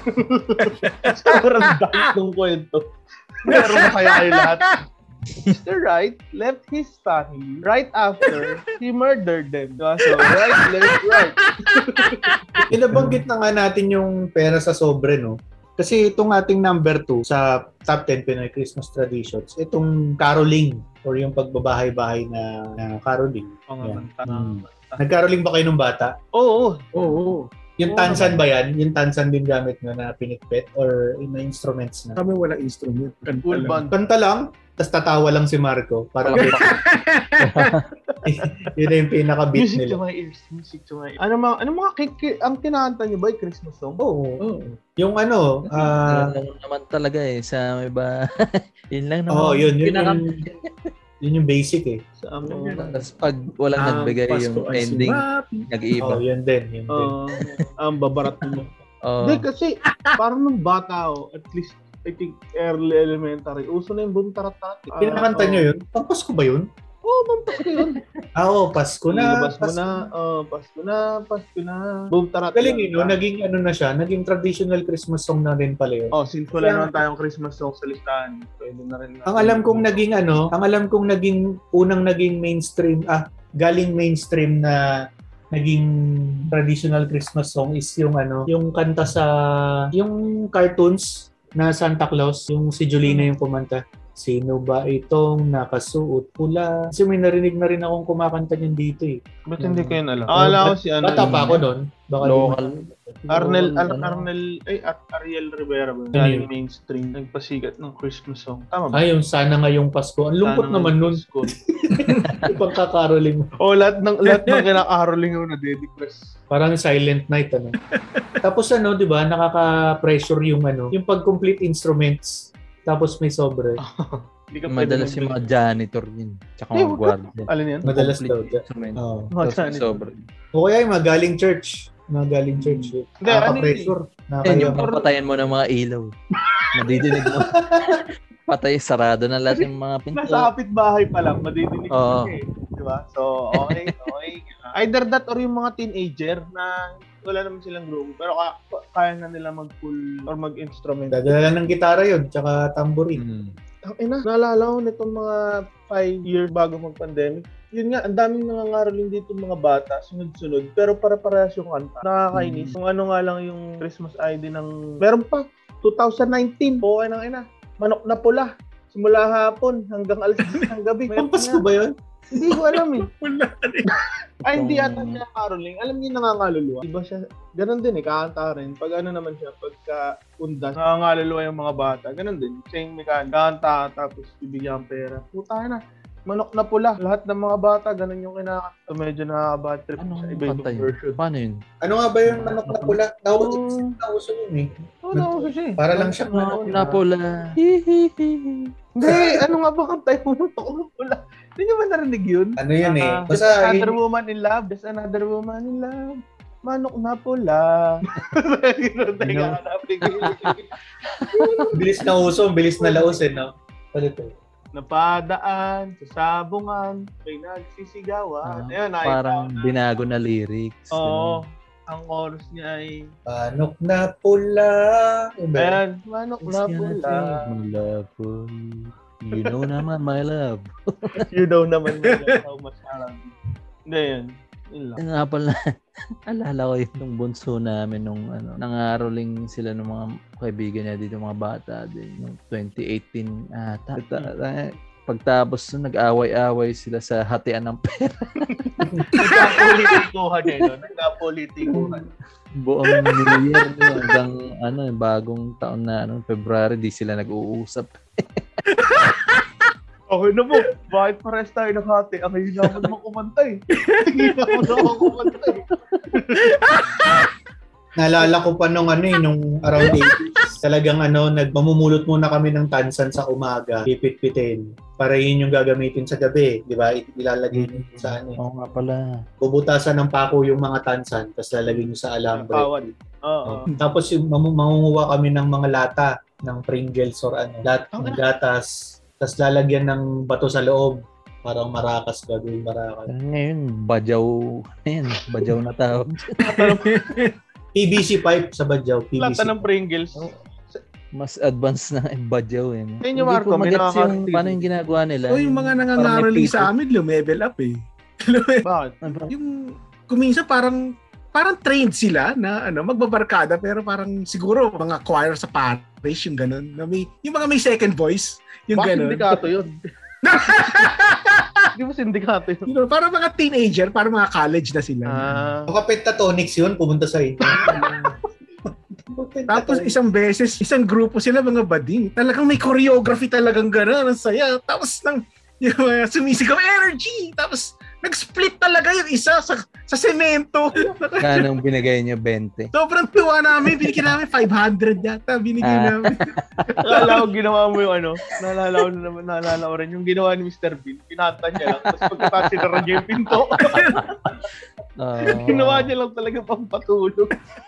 Sobrang dahil ng kwento. Pero masaya kayo lahat. Mister Right left his family right after he murdered them. So, right, left, right. Inabanggit na nga natin yung pera sa sobre, no? Kasi itong ating number two sa top ten Pinoy Christmas Traditions, itong caroling or yung pagbabahay-bahay na, na caroling. Panganganta. Hmm. Nag-caroling ba kayo nung bata? Oo. Oo. Yung Oo tansan ba yan? Yung tansan din gamit nyo na pinitpit or yung may instruments na? Kami walang instrument. Kanta Full lang. band. Kanta lang, tapos tatawa lang si Marco. Parang yun na yung pinaka-beat Music to nila. my ears. Music to my ears. Ano mga, ano mga kik- ang kinakanta niyo ba ay Christmas song? Oo. Oo. Yung ano, ah, Yun lang naman talaga eh. Sa may ba? Yun lang naman. oh, yun, yun, Pinaka- yung, yun yung basic eh. Sa amin. Tapos pag walang Ang nagbigay Pasko yung ay ending, sumapi. nag-iiba. Oh, yun din, yun din. Uh, ang babarat mo. Oh. Hindi kasi parang nung bata ako, at least I think early elementary, uso na yung buntarat-tarat. Ah, Pinakanta nyo yun? Pang Pasko ba yun? Oo, oh, Pasko yun. Ah, oo, Pasko na. Ilabas mo Pasko. na, oh, Pasko na, Pasko na. Buntarat. Galing yun, no? Naging ano na siya, naging traditional Christmas song na rin pala yun. Oh, since wala naman tayong Christmas song sa listahan, pwede na rin. Ang alam kong naging ano, ang alam kong naging unang naging mainstream, ah, galing mainstream na naging traditional Christmas song is yung ano, yung kanta sa yung cartoons na Santa Claus, yung si Julina yung kumanta. Sino ba itong nakasuot pula? Kasi may narinig na rin akong kumakanta niyan dito eh. Ba't hindi ko yun alam? Akala ko si ano. Bata pa ako noon. Baka Local. Arnel, Local, Ar- ano. Arnel, ay, Ar- Ariel Rivera ba? Ano Galing yun? mainstream. Nagpasikat ng Christmas song. Tama ba? Ay, yung sana ngayong Pasko. Ang lungkot Sana naman ngayong nun. Pasko. Yung pagkakaroling mo. Oh, lahat ng lahat ng kinakaroling mo na dedipress. Parang silent night, ano. Tapos ano, di ba, nakaka-pressure yung ano, yung pag-complete instruments. Tapos may sobre. Hindi ka Madalas yung mga janitor yun. Tsaka Eh, mga wag ka- guardian. Alin yan? Madalas Complete daw. instrument. Oh. Mga Tapos may janitor. sobre. O kaya yung mga galing church. Mga galing church. Hindi, Nakaka-pressure. Yan Nakakaya. yung papatayan mo ng mga ilaw. Madidinig mo. Patay, sarado na lahat yung mga pinto. Nasa kapitbahay pa lang, madidinig Oo. ka eh. Di ba? So, okay, okay. Either that or yung mga teenager na wala naman silang grupo pero ka- kaya na nila mag-full or mag-instrument. Dadala lang ng gitara yun, tsaka tambourine. Mm. Ang ina, naalala ko nitong mga five years bago mag-pandemic. Yun nga, ang daming nangangaroling dito mga bata, sunod-sunod, pero para-parehas yung kanta. Nakakainis. Kung ano nga lang yung Christmas I D ng... Meron pa, twenty nineteen. Okay na ina. Manok na pula. Simula hapon hanggang alas diyes ng gabi. Pang Pasko ba yun? Hindi ko alam eh. Wala rin. Ay, hindi yata siya caroling. Alam niyo nangangaluluwa. Iba siya. Ganun din eh, kakanta rin. Pag ano naman siya, pagka undas, nangangaluluwa yung mga bata. Ganun din. Same mechanic. Kakanta, tapos bibigyan ng pera. Puta na. Manok na pula. Lahat ng mga bata, ganun yung kinakanta. So, medyo nakaka-bad trip Anong sa iba-ibang kanta yun? version. Paano yun? Ano nga ba yung manok na pula? Nauso Oh. nauso yun eh. Oo, nauso siya eh. Para lang siya Manok manok na pula. Hindi, ano nga ba kanta yung manok na pula? Hindi nyo ba narinig yun? Ano yun eh? Ah, Basta Just another yun, woman in love. Just another woman in love. Manok na pula. Teka, bilis na uso, bilis na laos eh, no? Palit eh. Napadaan sa sabungan, may nagsisigawan. Ah, Ayun, ay, Parang binago na lyrics. Oo. Ang chorus niya ay, Manok na pula. Iba. ayan, manok na pula. Malapol. You know naman, my love. You know naman nila how much I love you. Hindi, yun. Yun lang. Ano nga pala, alala ko yung nung bunso namin nung ano, nangaroling sila ng mga kaibigan niya dito, mga bata din, nung twenty eighteen ata. Uh, pagtapos nun, nag-away-away sila sa hatian ng pera. Nagka-politikuhan eh, no? Nagka-politikuhan. Buong New Year no, hanggang ano, bagong taon na ano, February, di sila nag-uusap. Okay na po, bakit pares tayo naghati? Ang hihina mo naman kumantay. Hihina mo naman kumantay. Naalala ko pa nung ano eh, nung around eighties. Talagang ano, nagmamumulot muna kami ng tansan sa umaga, pipit-pitin. Para yun yung gagamitin sa gabi, di ba? Ilalagay nyo sa ano eh. Oo nga pala. Bubutasan ng pako yung mga tansan, tapos lalagay nyo sa alambre. Pawan. Oo. Tapos yung mam- mangunguha kami ng mga lata ng Pringles or ano, lat ng gatas. Tapos lalagyan ng bato sa loob. Parang marakas, gagawin marakas. Ngayon, badyaw, ayan, badyaw na tawag. P V C pipe sa badyaw. P V C. Lata ng Pringles. Mas advanced na yung badyaw eh. Ayun yung Marco, may magets nakaka- yung paano yung ginagawa nila. So yung mga nangangaroling sa amin, lumevel up eh. Lume- Bakit? yung kuminsan parang parang trained sila na ano magbabarkada pero parang siguro mga choir sa parish yung ganun. Na may, yung mga may second voice, yung Bakit ganun. sindikato yun? Hindi mo sindikato yun. You know, parang mga teenager, parang mga college na sila. Ah. Baka pentatonics yun, pumunta sa inyo. Tapos isang beses, isang grupo sila mga bading. Talagang may choreography talagang gano'n. Ang saya. Tapos nang yung mga sumisigaw energy. Tapos nag-split talaga yung isa sa sa semento. Kanang binigay niya twenty. Sobrang tuwa namin. Binigyan namin five hundred yata. Binigyan Ah. namin. Naalala ko ginawa mo yung ano, naalala ko na naman, naalala ko rin yung ginawa ni Mister Bean. Pinata niya lang, tapos pagkatapos sinara niya yung pinto. Uh, Ginawa niya lang talaga pampatulog.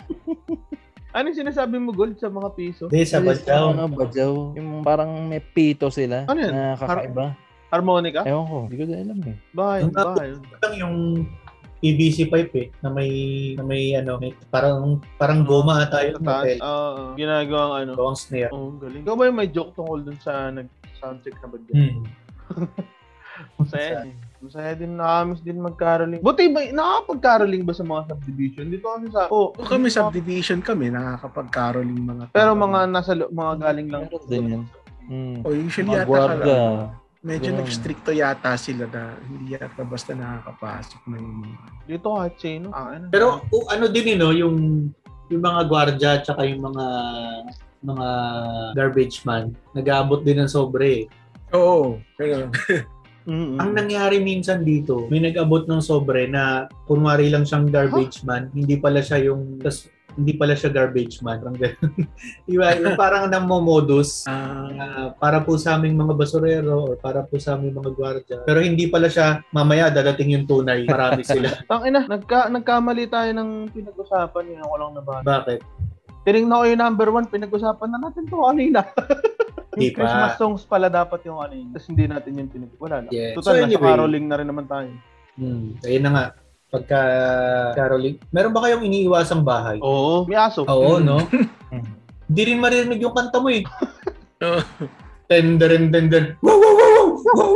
Ano yung sinasabi mo, Gold, sa mga piso? Hindi, sa badyaw. Ano, badyaw. Yung parang may pito sila. Ano yan? Na kakaiba. Harmonica? Ewan ko. Hindi ko din alam eh. Bakit? Yung Bakit? Lang yung P V C pipe eh, na may, na may ano, may, parang, parang goma ata Sa yung taas? hotel. Oo. ginagawang ano. Gawang snare. Oo, galing. Ikaw ba yung may joke tungkol dun sa nag-soundcheck na ba dyan? Hmm. Masaya din. Masaya din. Nakamiss din mag-caroling. Buti ba, nakakapag-caroling ba sa mga subdivision? Dito kasi sa... Oh, Kung kami subdivision kami, nakakapag-caroling mga Pero mga nasa lo- mga galing lang. Meron din yun. Hmm. O usually Mga yata gwardiya. kala, medyo Ganun. nag-stricto yata sila na hindi yata basta nakakapasok na yung mga Dito kahit sino. Ah, ano. Pero uh, ano din eh, no, yung yung mga gwardiya tsaka yung mga mga garbage man, nag-aabot din ng sobre. Oo. Pero Mm-hmm. Ang nangyari minsan dito, may nag-abot ng sobre na kunwari lang siyang garbage man, hindi pala siya yung tas, hindi pala siya garbage man. Parang gano'n. Diba? Yung parang namomodus ah, uh, para po sa aming mga basurero or para po sa aming mga gwardiya. Pero hindi pala siya mamaya dadating yung tunay. Marami sila. Tangina, nagka, nagkamali tayo ng pinag-usapan. Yun ako lang nabasa. Bakit? Tinignan ko yung number one, pinag-usapan na natin to kanina. Di Yung pa. Christmas songs pala dapat yung ano yun. Tapos hindi natin yung pinag... Wala na. Yeah. Total, So nasa anyway. caroling na rin naman tayo. Hmm. Ayun na nga. Pagka caroling, meron ba kayong iniiwasang bahay? Oo. May aso. Oo, no? Hindi rin marinig yung kanta mo eh. Oo. Tenderen, tenderen. Wow, wow, wow, wow, wow.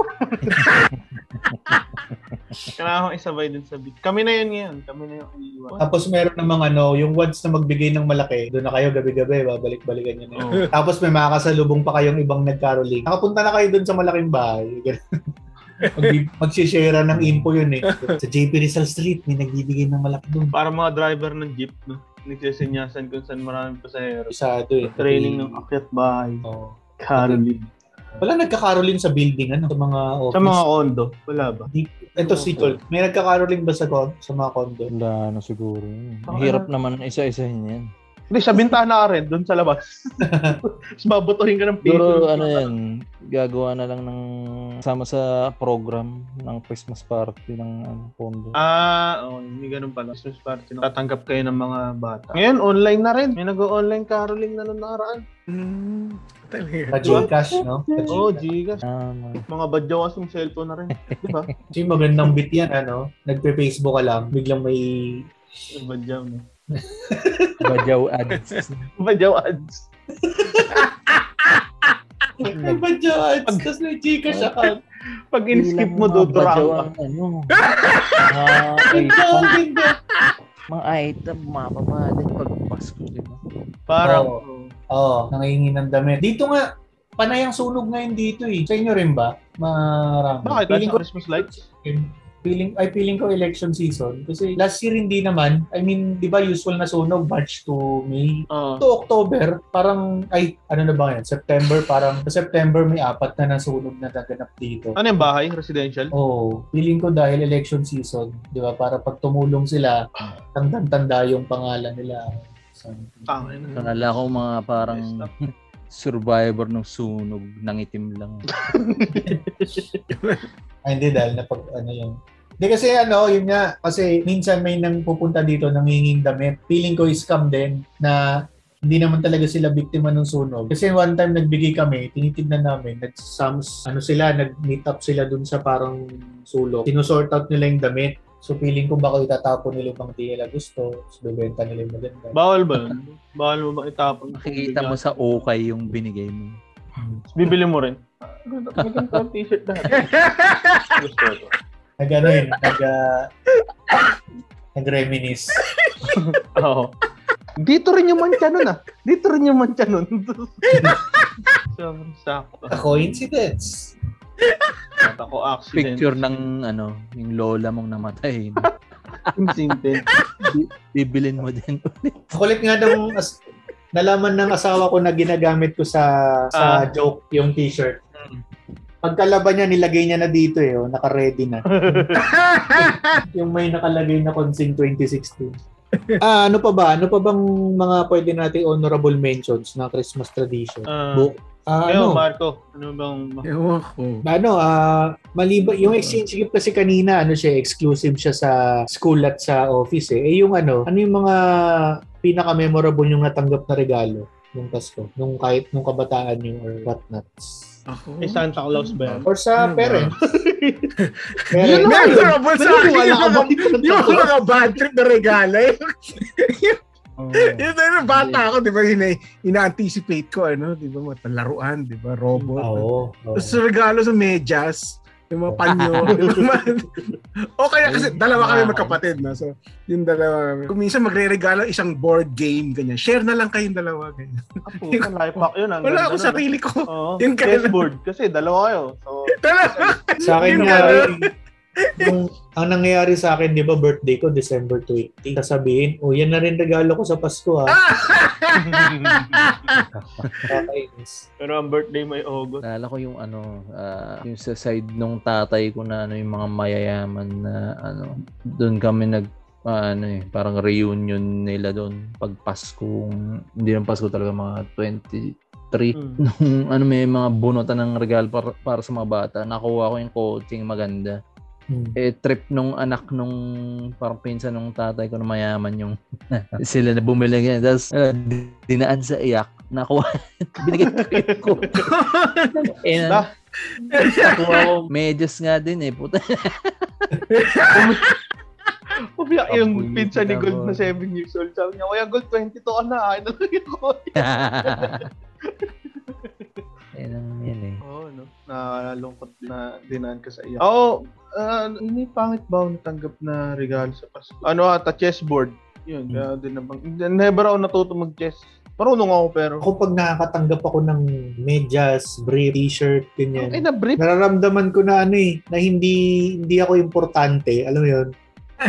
Kailangan kong isabay dun sa beat. Kami na yun ngayon. Kami na yung iniiwan. Tapos meron namang ano, yung once na magbigay ng malaki, doon na kayo gabi-gabi, babalik-balikan nyo na yun. Oo. Tapos may makakasalubong pa kayong ibang nag-caroling. Nakapunta na kayo doon sa malaking bahay. Mag- Magsishare ng info yun eh. Sa J P Rizal Street, may nagbibigay ng malaki doon. Para mga driver ng jeep, no? Nagsisinyasan kung saan maraming pasahero. Isado eh. Training ng akyat bahay. Oo. Caroling. Wala nagkakaroling sa building, ano? Sa mga office? Sa mga condo. Wala ba? Di, ito, si Tol. May nagkakaroling ba sa, sa mga condo? Wala na siguro. Hirap naman isa-isahin yan. Hindi, sa bintana ka rin, doon sa labas. Tapos babutuhin ka ng Pero ano yan, gagawa na lang ng sama sa program ng Christmas party ng ano, condo. Ah, oh, may ganun pala. Christmas party. Tatanggap kayo ng mga bata. Ngayon, online na rin. May nag-online caroling na nung nakaraan. Hmm, talaga. Sa Gcash, no? Sa Oo, oh, Gcash. Gcash. Um, Mga badyaw kasing cellphone na rin. Di ba? Kasi magandang bit yan, ano? Nagpe-Facebook ka lang, biglang may... Badyaw, no? Badyaw ads. Badyaw ads. May badyaw ads, tapos may Gcash account. Pag in-skip mo, dudurang ka. Ano, mga item, mga item, mapapa din pag Pasko, di ba? Parang, Oo, oh, nangihingi ng damit. Dito nga, panay ang sunog ngayon dito eh. Sa inyo rin ba? Marami. bakit? Feeling Feeling ko, Christmas lights? feeling, ay feeling ko election season. Kasi last year hindi naman. I mean, di ba usual na sunog, March to May. Oo. To October, parang, ay, ano na ba yan? September, parang, sa September may apat na nasunog na naganap dito. Ano yung bahay? Residential? Oh, feeling ko dahil election season, di ba? Para pag tumulong sila, tandang-tanda yung pangalan nila. Tangin. Kanala ko mga parang survivor ng sunog, nangitim lang. Ay, hindi dahil napag, ano yung... Hindi kasi ano, yun nga, kasi minsan may nang pupunta dito nanginging damit. Feeling ko scam din na hindi naman talaga sila biktima ng sunog. Kasi one time nagbigay kami, tinitignan namin, nag-sums, ano sila, nag-meet up sila dun sa parang sulok. Sinusort out nila yung damit. So feeling ko baka itatapon nila yung pang di nila gusto, so bebenta nila yung maganda. Bawal ba yun? Bawal mo ba itapon? Makikita mo sa okay yung binigay mo. Bibili mo rin. May ganito ang t-shirt lahat. Gusto ko. Nag ano yun, nag, uh, nag-reminisce. Oo. Dito rin yung mantya nun ah. Dito rin yung mantya nun. Sakto. A coincidence. At ako accident. Picture ng ano, yung lola mong namatay. Simple. Bibilin mo din ulit. Kulit nga nung as, nalaman ng asawa ko na ginagamit ko sa sa Ah. joke yung t-shirt. Pagkalaban niya, nilagay niya na dito eh. Oh, naka-ready na. Yung may nakalagay na Consing twenty sixteen. Ah, ano pa ba? Ano pa bang mga pwede nating honorable mentions na Christmas tradition? Ah. Bu- ah, Ewan, ano? Marco. Ano bang... Ewan ko. Ano, ah, maliba, yung exchange gift kasi kanina, ano siya, exclusive siya sa school at sa office eh. Eh yung ano, ano yung mga pinaka-memorable yung natanggap na regalo nung Pasko, nung kahit nung kabataan yung or whatnot. Ako? May Santa Claus ba yan? Or sa Ano ba? parents. Yun parents. na, memorable sa akin Wala yung ka ba? mga, yung mga bad trip na regalo. Oh. Yun na, bata ako, di ba, ina, ina-anticipate ko, ano, di ba, mga laruan, di ba, robot. Oo. oo. Tapos regalo sa medyas, yung mga panyo. Yung mga- o kaya kasi dalawa kami magkapatid, no? So, yung dalawa kami. Kung minsan magre-regalo isang board game, ganyan. Share na lang kayong dalawa. Ganyan. Apo, life hack yun. ang Wala ganda ako nun, sarili ko. ah. Oo. Yung kaya- Chessboard. Kasi dalawa kayo. So, Dalawa. Sa akin Yun nga, nga. yung, yung, ang nangyayari sa akin, di ba, birthday ko, December twentieth. Sasabihin, oh, yan na rin regalo ko sa Pasko, ha? Okay. pero ang birthday may August. Naalala ko yung ano, ah, yung sa side nung tatay ko na ano, yung mga mayayaman na ano, doon kami nag ah, ano eh, parang reunion nila doon pag Pasko, hindi ng Pasko talaga, mga twenty-three. Hmm. Nung ano, may mga bunutan ng regalo para, para sa mga bata. Nakuha ko yung coaching maganda. Hmm. Eh, trip nung anak nung parang pinsan nung tatay ko na mayaman yung sila na bumili ganyan. Tapos uh, dinaan sa iyak. Nakuha. Binigay ko yung ko. Eh, Bah. nakuha ko. Medyas nga din eh. Puta. Umiyak yung Apoy, pinsan ni kita Gold mo. na seven years old. Sabi niya, Kuya Gold, twenty-two ka na. Ano lang ako? Yan ang yan eh. Oo, no? Nakalungkot na dinaan ka sa iya. Oo, uh, hindi pangit ba ako natanggap na regalo sa Pasko? Ano ata, chessboard. Yun, kaya din nabang. Never ako natuto mag-chess. Marunong ako pero. Ako pag nakakatanggap ako ng medyas, brief, t-shirt, Ay, ganyan. na-brief. Nararamdaman ko na ano eh, na hindi hindi ako importante. Alam mo yun?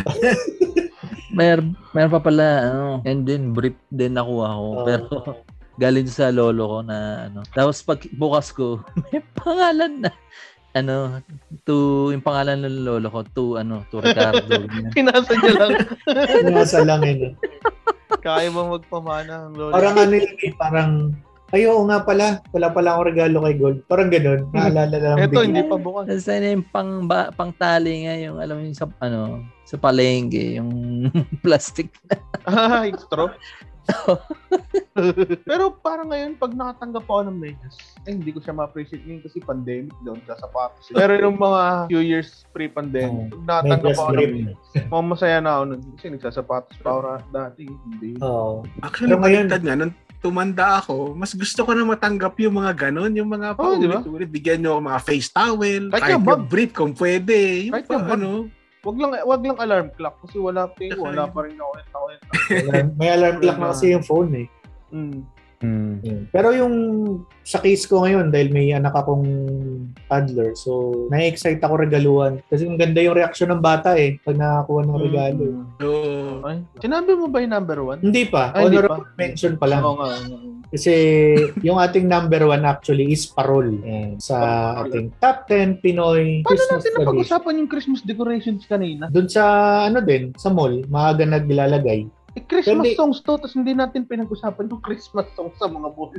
Mer meron pa pala ano, and then brief din nakuha ko. Oo. Pero galing sa lolo ko na ano. Tapos pag bukas ko, may pangalan na. Ano, to yung pangalan ng lolo ko, to ano, to Ricardo. Pinasa niya lang. Nasa lang yun. Kaya bang magpamana ang lolo? Parang ano yun eh, parang, ay oo nga pala, wala pala akong regalo kay Gold. Parang ganun, naalala lang. Ito, bigla. hindi pa bukas. Kasi na yung pang, ba, pang tali nga, yung alam mo yung sa, ano, sa palengke, yung plastic. Ah, extra. Pero parang ngayon, pag nakatanggap ako ng medyas, eh, hindi ko siya ma-appreciate ngayon kasi pandemic doon sa sapatos. Pero yung mga few years pre-pandemic, pag nakatanggap ako ng medyas, mga masaya na ako nun kasi nagsasapatos pa ako dati. Hindi. Oo. Actually, baliktad nga, nung tumanda ako, mas gusto ko na matanggap yung mga ganon, yung mga Oh, di ba? paulit-ulit. Bigyan nyo ako mga face towel, Kahit kahit nga yung bag. brief kung pwede. Yung Kahit pa, nga bag. ano, Wag lang wag lang alarm clock kasi wala pa eh, wala pa rin ako ito. Alarm- May alarm clock na kasi yung phone eh. Mm. Hmm. Yun. Pero yung sa case ko ngayon, dahil may anak akong toddler, so na-excite ako regaluhan. Kasi ang ganda yung reaksyon ng bata eh, pag nakakuha ng regalo. Mm. so, Ay, sinabi mo ba yung number one? Hindi pa. Ay, hindi Honorable pa. mention pa lang. Oo nga. oo nga. Kasi yung ating number one actually is Parol. Eh, sa ating top ten Pinoy Paano Christmas natin tradition. napag-usapan yung Christmas decorations kanina? Doon sa ano din, sa mall, maaga naglalagay. Eh, Christmas Hindi. songs to, tapos hindi natin pinag-usapan yung Christmas songs sa mga mall.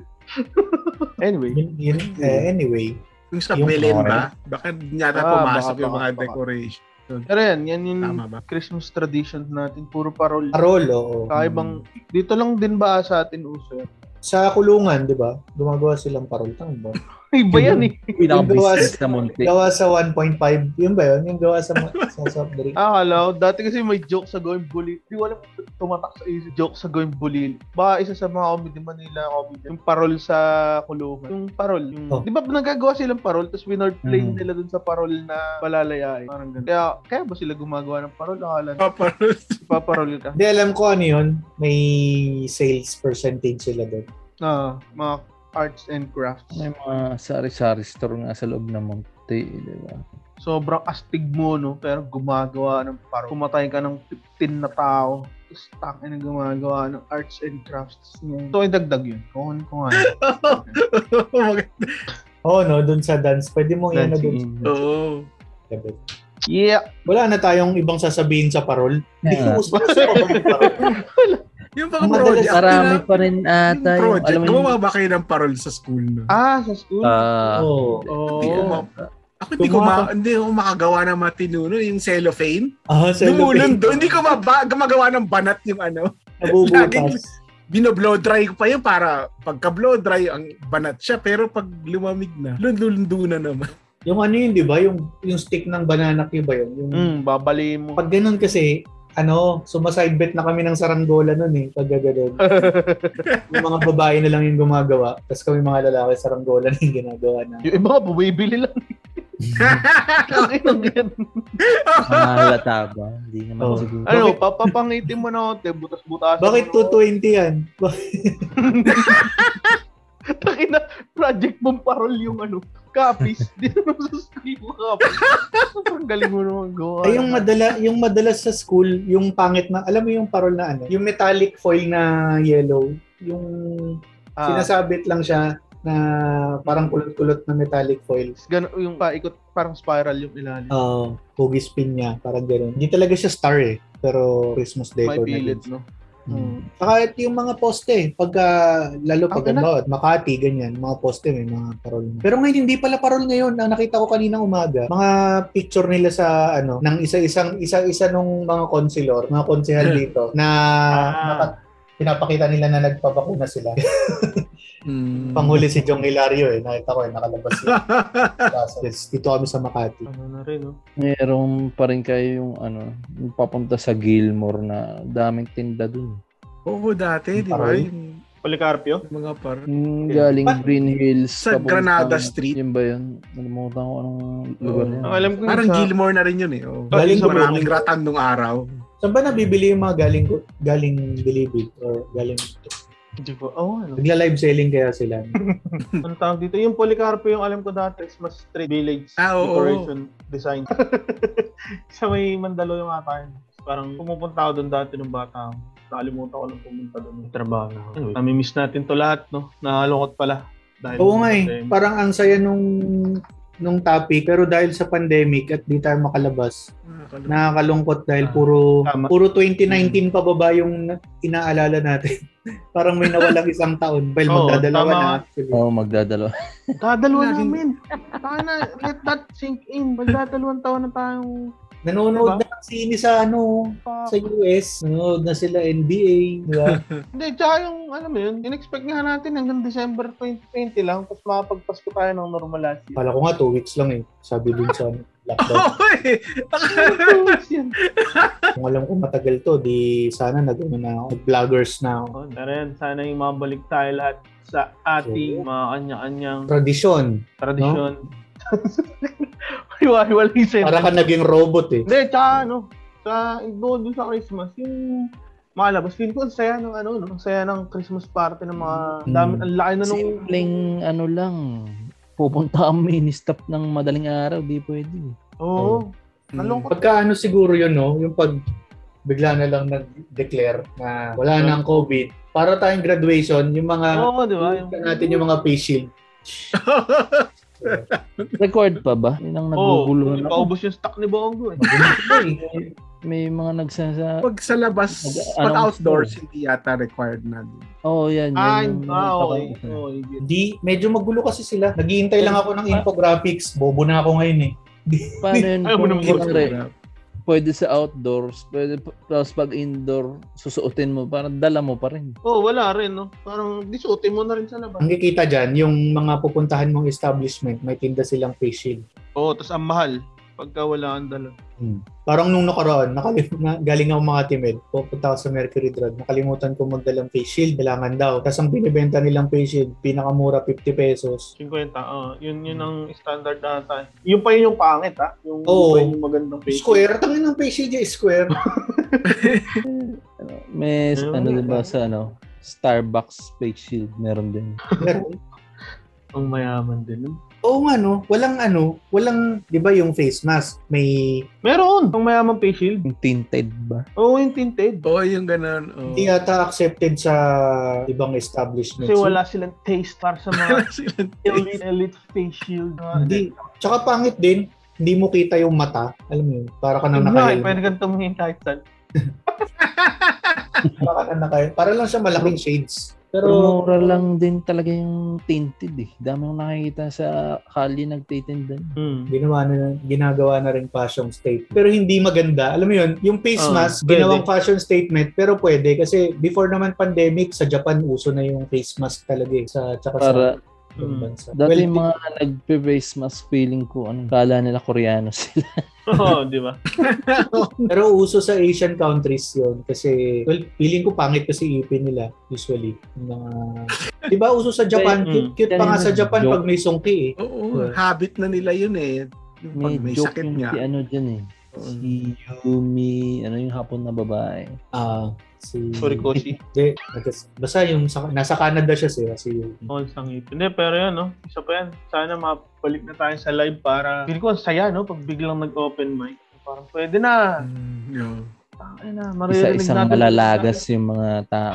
Anyway. Yun, yun, eh, anyway. yung sa Yung Belen okay. ba? Baka yata Ah, pumasok baka, yung mga baka, baka. decoration. Pero yan, yan yung Tama ba? Christmas traditions natin. Puro parol. Parol, oo. Kaibang, dito lang din ba sa atin uso yan? Sa kulungan, di ba? Gumagawa silang parol. Tama ba? Iba yan eh. Pinaka-business sa Monte. Gawa sa one point five. Yun ba yun? Yung gawa sa, sa soft drink. Ah, hello. Dati kasi may joke sa Going Bully. Di ko alam kung tumatak sa isip. Joke sa Going Bully. Baka isa sa mga comedy Manila comedy. Yung parol sa kulungan. Yung parol. Yung, Oh. Di ba nagagawa silang parol tapos winordplay Mm. nila dun sa parol na palalayain. Parang ganun. Kaya, kaya ba sila gumagawa ng parol? Akala na Paparol. paparol ka. Hindi, alam ko ano yun. May sales percentage sila doon. Ah, mga arts and crafts. May mga sari-sari store nga sa loob ng Monte, di ba? Sobrang astig mo, no? Pero gumagawa ng parol. Kumatay ka ng fifteen na tao. Tapos takin na gumagawa ng arts and crafts niya. So, idagdag yun. Kukunin ko nga yun. Oo, no? Doon sa dance. Pwede mo yan na doon. Dancing. Oo. Yeah. Wala na tayong ibang sasabihin sa parol. Hindi Yeah. ko gusto sa parol. Yung mga Ang project. Marami na- pa rin ata yung yung, project. alam mo yung, Gumawa ba kayo ng parol sa school? No? Ah, sa school? ah, Oo. Oo. Hindi ko ma- Ako hindi ko, Gumawa ma- hindi ko makagawa ng matino no? Yung cellophane. Ah, sa Lumulun doon. Hindi ko maba- gumagawa ng banat yung ano. Nabubutas. Bino-blow dry ko pa yun para pagka-blow dry ang banat siya. Pero pag lumamig na, lundundo na naman. Yung ano yun, di ba? Yung, yung stick ng banana cue ba yun? Yung, Mm, babali mo. Pag ganun kasi, ano, sumaside-bet na kami ng saranggola nun eh. Pag gano'n. Yung mga babae na lang yung gumagawa. Tapos kami mga lalaki, saranggola na yung ginagawa na. Yung iba, bumibili lang. Bakit ang yan? mahalata ba? Hindi naman Oh. siguro. Ano, papapangitin mo na konti, butas-butas. Bakit two twenty yan? Takina, project mong parol yung ano, copies. Di naman sa school mo copies. Ang galing mo naman gawa. Ay, yung madala, yung madalas sa school, yung pangit na, alam mo yung parol na ano, yung metallic foil na yellow, yung Ah, sinasabit lang siya na parang kulot-kulot na metallic foil. Gano, yung paikot, parang spiral yung ilalim. Uh, pogi spin niya, parang gano'n. Hindi talaga siya star eh, pero Christmas May decor na pilit, din. no? Hmm. Hmm. Saka ito yung mga poste, pagka, lalo pag Ang ina- ano, Makati, ganyan, mga poste, may mga parol. Pero ngayon, hindi pala parol ngayon. Ang nakita ko kaninang umaga, mga picture nila sa, ano, ng isa-isang, isa-isa nung mga konsilor, mga konsehal dito, na Ah. naka- pinapakita nila na nagpapakuna sila. Hmm. Panghuli si Jong Hilario eh, nakita ko eh, nakalabas yun. Yes, dito kami sa Makati. Ano na rin, no? Meron pa rin kayo yung ano, yung papunta sa Gilmore na daming tinda dun. Oo, dati, di ba? Parol. Yung Policarpio? yung mga parol. Yung galing Pa- Green Hills. Sa papuntang- Granada Street. Yun ba yun? Nalimutan ko anong lugar Oo. yan. Ang alam ko yung Parang sa... Gilmore na rin yun eh. Oh. Galing Maraming Gilmore. ratan nung araw. Saan ba nabibili yung mga galing galing Bilibid or galing Hindi ko, oh, ano? nagla-live selling kaya sila? Ano tawag dito? Yung Policarpio, yung alam ko dati, Christmas Street Village Ah, oo. Decoration Design. Sa may Mandaluyong ata yun. Parang pumupunta ako doon dati nung bata ako. Nakalimutan ko lang pumunta doon. Trabaho na ako. Anyway, nami-miss natin to lahat, no? Nakalungkot pala. Dahil Oo nga eh. Parang ang saya nung nung topic, pero dahil sa pandemic at di tayo makalabas, nakakalungkot dahil puro Tama. puro twenty nineteen pababa yung inaalala natin. Parang may nawalang isang taon. Well, Oo, magdadalawa tama. na actually. Oo, oh, magdadalawa. Dadalawa Laging- namin. Sana, let that sink in. Magdadalawang taon na tayong Nanonood Diba? na ng sine sa ano, sa U S. Nanonood na sila N B A, di ba? Hindi, tsaka yung, alam mo yun, in-expect nga natin hanggang December twenty twenty lang, tapos makapagpasko tayo ng normal last year. Kala ko nga two weeks lang eh. Sabi dun sa lockdown. Oo eh. Two weeks yan. Kung alam ko matagal to, di sana nag ano na ako, nag-vloggers na ako. Oh, pero yan, sana yung mabalik tayo lahat sa ating mga kanya-kanyang Tradisyon. tradisyon. Hiwa-hiwalay sa Para ka naging robot eh. Hindi, tsaka ano, sa doon sa Christmas, yung malabas, feel ko ang saya ng ano, no? Ang saya ng Christmas party ng mga Mm. dami, ang laki na nung Simpleng ano lang, pupunta ang mini-stop ng madaling araw, di pwede. Oo. Nalungkot. Pagka ano siguro yun, no? Yung pag bigla na lang nag-declare na wala nang COVID. Para tayong graduation, yung mga Oo, di ba? Yung, natin yung mga face shield. Record pa ba? Yun ang Oo, naguguluhan ako. ipaubos yung stock ni Bongo eh. May mga nagsasa... Pag sa labas, Nag- pag anong- outdoors, hindi yata required na. Oo, oh, yan. yan Ah, yung- ah, yung- okay. Okay, good. Di, medyo magulo kasi sila. Naghihintay lang ako ng infographics. Bobo na ako ngayon eh. Paano yun? Ayaw mo Kung naman kunwari, pwede sa outdoors, pwede, tapos pag indoor, susuotin mo, parang dala mo pa rin. Oh, wala rin, no? Parang disuotin mo na rin sa labas. Ang kikita dyan, yung mga pupuntahan mong establishment, may tinda silang face shield. Oo, tapos ang mahal pagka wala kang dala. Hmm. Parang nung nakaraan, nakalim- na, galing ako mga timid, pupunta ako sa Mercury Drug, nakalimutan ko magdalang face shield, kailangan daw. Tapos ang binibenta nilang face shield, pinakamura fifty pesos. fifty, oh, yun yun ang standard ata. Yung pa yun yung pangit, ha? Yung, Oo. yung, yung magandang face. Square, tangin ng face shield yung square. May, Ayun. ano diba sa ano, Starbucks face shield, meron din. Meron. Ang mayaman din. no? Oo nga no, walang ano, walang, di ba yung face mask, may, Meron! Ang mayaman face shield. Yung tinted ba? Oo, yung tinted. Oo, yung ganun. Oh. hindi yata accepted sa ibang establishment. Kasi wala silang taste para sa mga Sila- elite, elite face shield. Hindi. Tsaka pangit din, hindi mo kita yung mata. Alam mo yun, para ka nang Hindi, naka-helmet. pwede kang tumingin kahit saan. Para ka nang naka Para lang siya malaking shades. Pero Pero, mura lang din talaga yung tinted eh. Dami kong nakikita sa kali nagtitindan. Hmm. ginawa na, ginagawa na rin fashion statement. Pero hindi maganda. Alam mo yun, yung face Ah, mask, pwede. ginawang fashion statement, pero pwede. Kasi before naman pandemic, sa Japan, uso na yung face mask talaga eh. Sa, tsaka Para sa ibang Hmm. bansa. dati Well, yung mga nagpe-face mask feeling ko, ano, kala nila Koreano sila. Oo, di ba? pero uso sa Asian countries yun. Kasi, well, feeling ko pangit kasi ipin nila, usually. Yung mga, di ba uso sa Japan? Mm. Cute, cute pa nga sa Japan Joke. pag may sungki eh. Oo, habit na nila yun eh. Yung pag May, may joke sakit yung nga. si ano dyan eh. Si Yumi, ano yung hapon na babae. Ah, si... Horikoshi. Hindi, nagas- basta yung sa, nasa Canada siya siya. Si Oo, isang ipin. Hindi, pero yan, no? Isa pa yan. Sana mabalik na tayo sa live para... Feel ko ang saya, no? Pag biglang nag-open mic. Parang pwede na. Mm, yun. Ay na, maririnig Isa-isang natin. malalagas yung mga tao.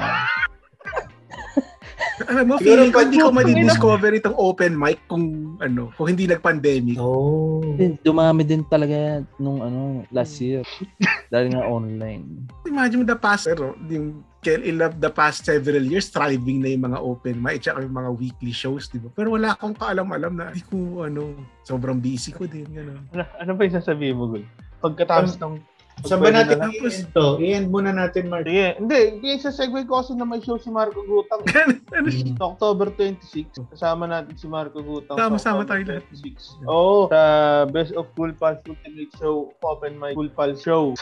Alam mo, Siguro feeling ko pag- hindi ko madidiscover itong open mic kung ano, kung hindi nag-pandemic. Oh. Din- Dumami din talaga nung ano last year. Dahil nga online. Imagine mo the past, pero yung Kel Love the past several years, thriving na yung mga open mic at yung mga weekly shows, di ba? Pero wala akong kaalam-alam na hindi ko, ano, sobrang busy ko din, gano'n. Ano, ano pa yung sasabihin mo, Gul? Pagkatapos ng... Saan ba pwede natin na lang. i-end to? I-end muna natin, Mark. Sige, hindi. Hindi, sa segue ko kasi na may show si Marco Gutang. ano siya? Sa October twenty-sixth, kasama natin si Marco Gutang. sa Sama-sama October tayo lahat. twenty-sixth. Oo, sa Best of Cool Pals Ultimate Show, Open Mic Cool Pals Show.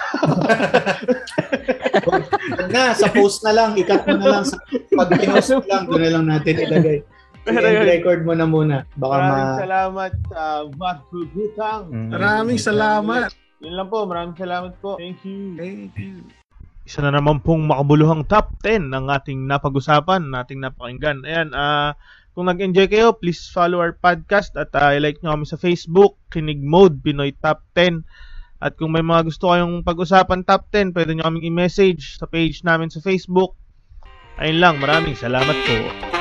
Huwag na, sa post na lang, ikat mo na lang. Sa, pag pinost mo lang, doon na lang natin ilagay. Pero I-end yun. record mo na muna. Baka ma... Maraming salamat sa Marco Gutang. Maraming salamat. Yun lang po, maraming salamat po. Thank you. Thank you. Isa na naman pong makabuluhang top ten ng ating napag-usapan, nating napakinggan. Ayan, ah kung nag-enjoy kayo, please follow our podcast at uh, like nyo kami sa Facebook, Kinig Mode, Pinoy Top ten. At kung may mga gusto kayong pag-usapan top ten, pwede nyo kaming i-message sa page namin sa Facebook. Ayun lang, maraming salamat po.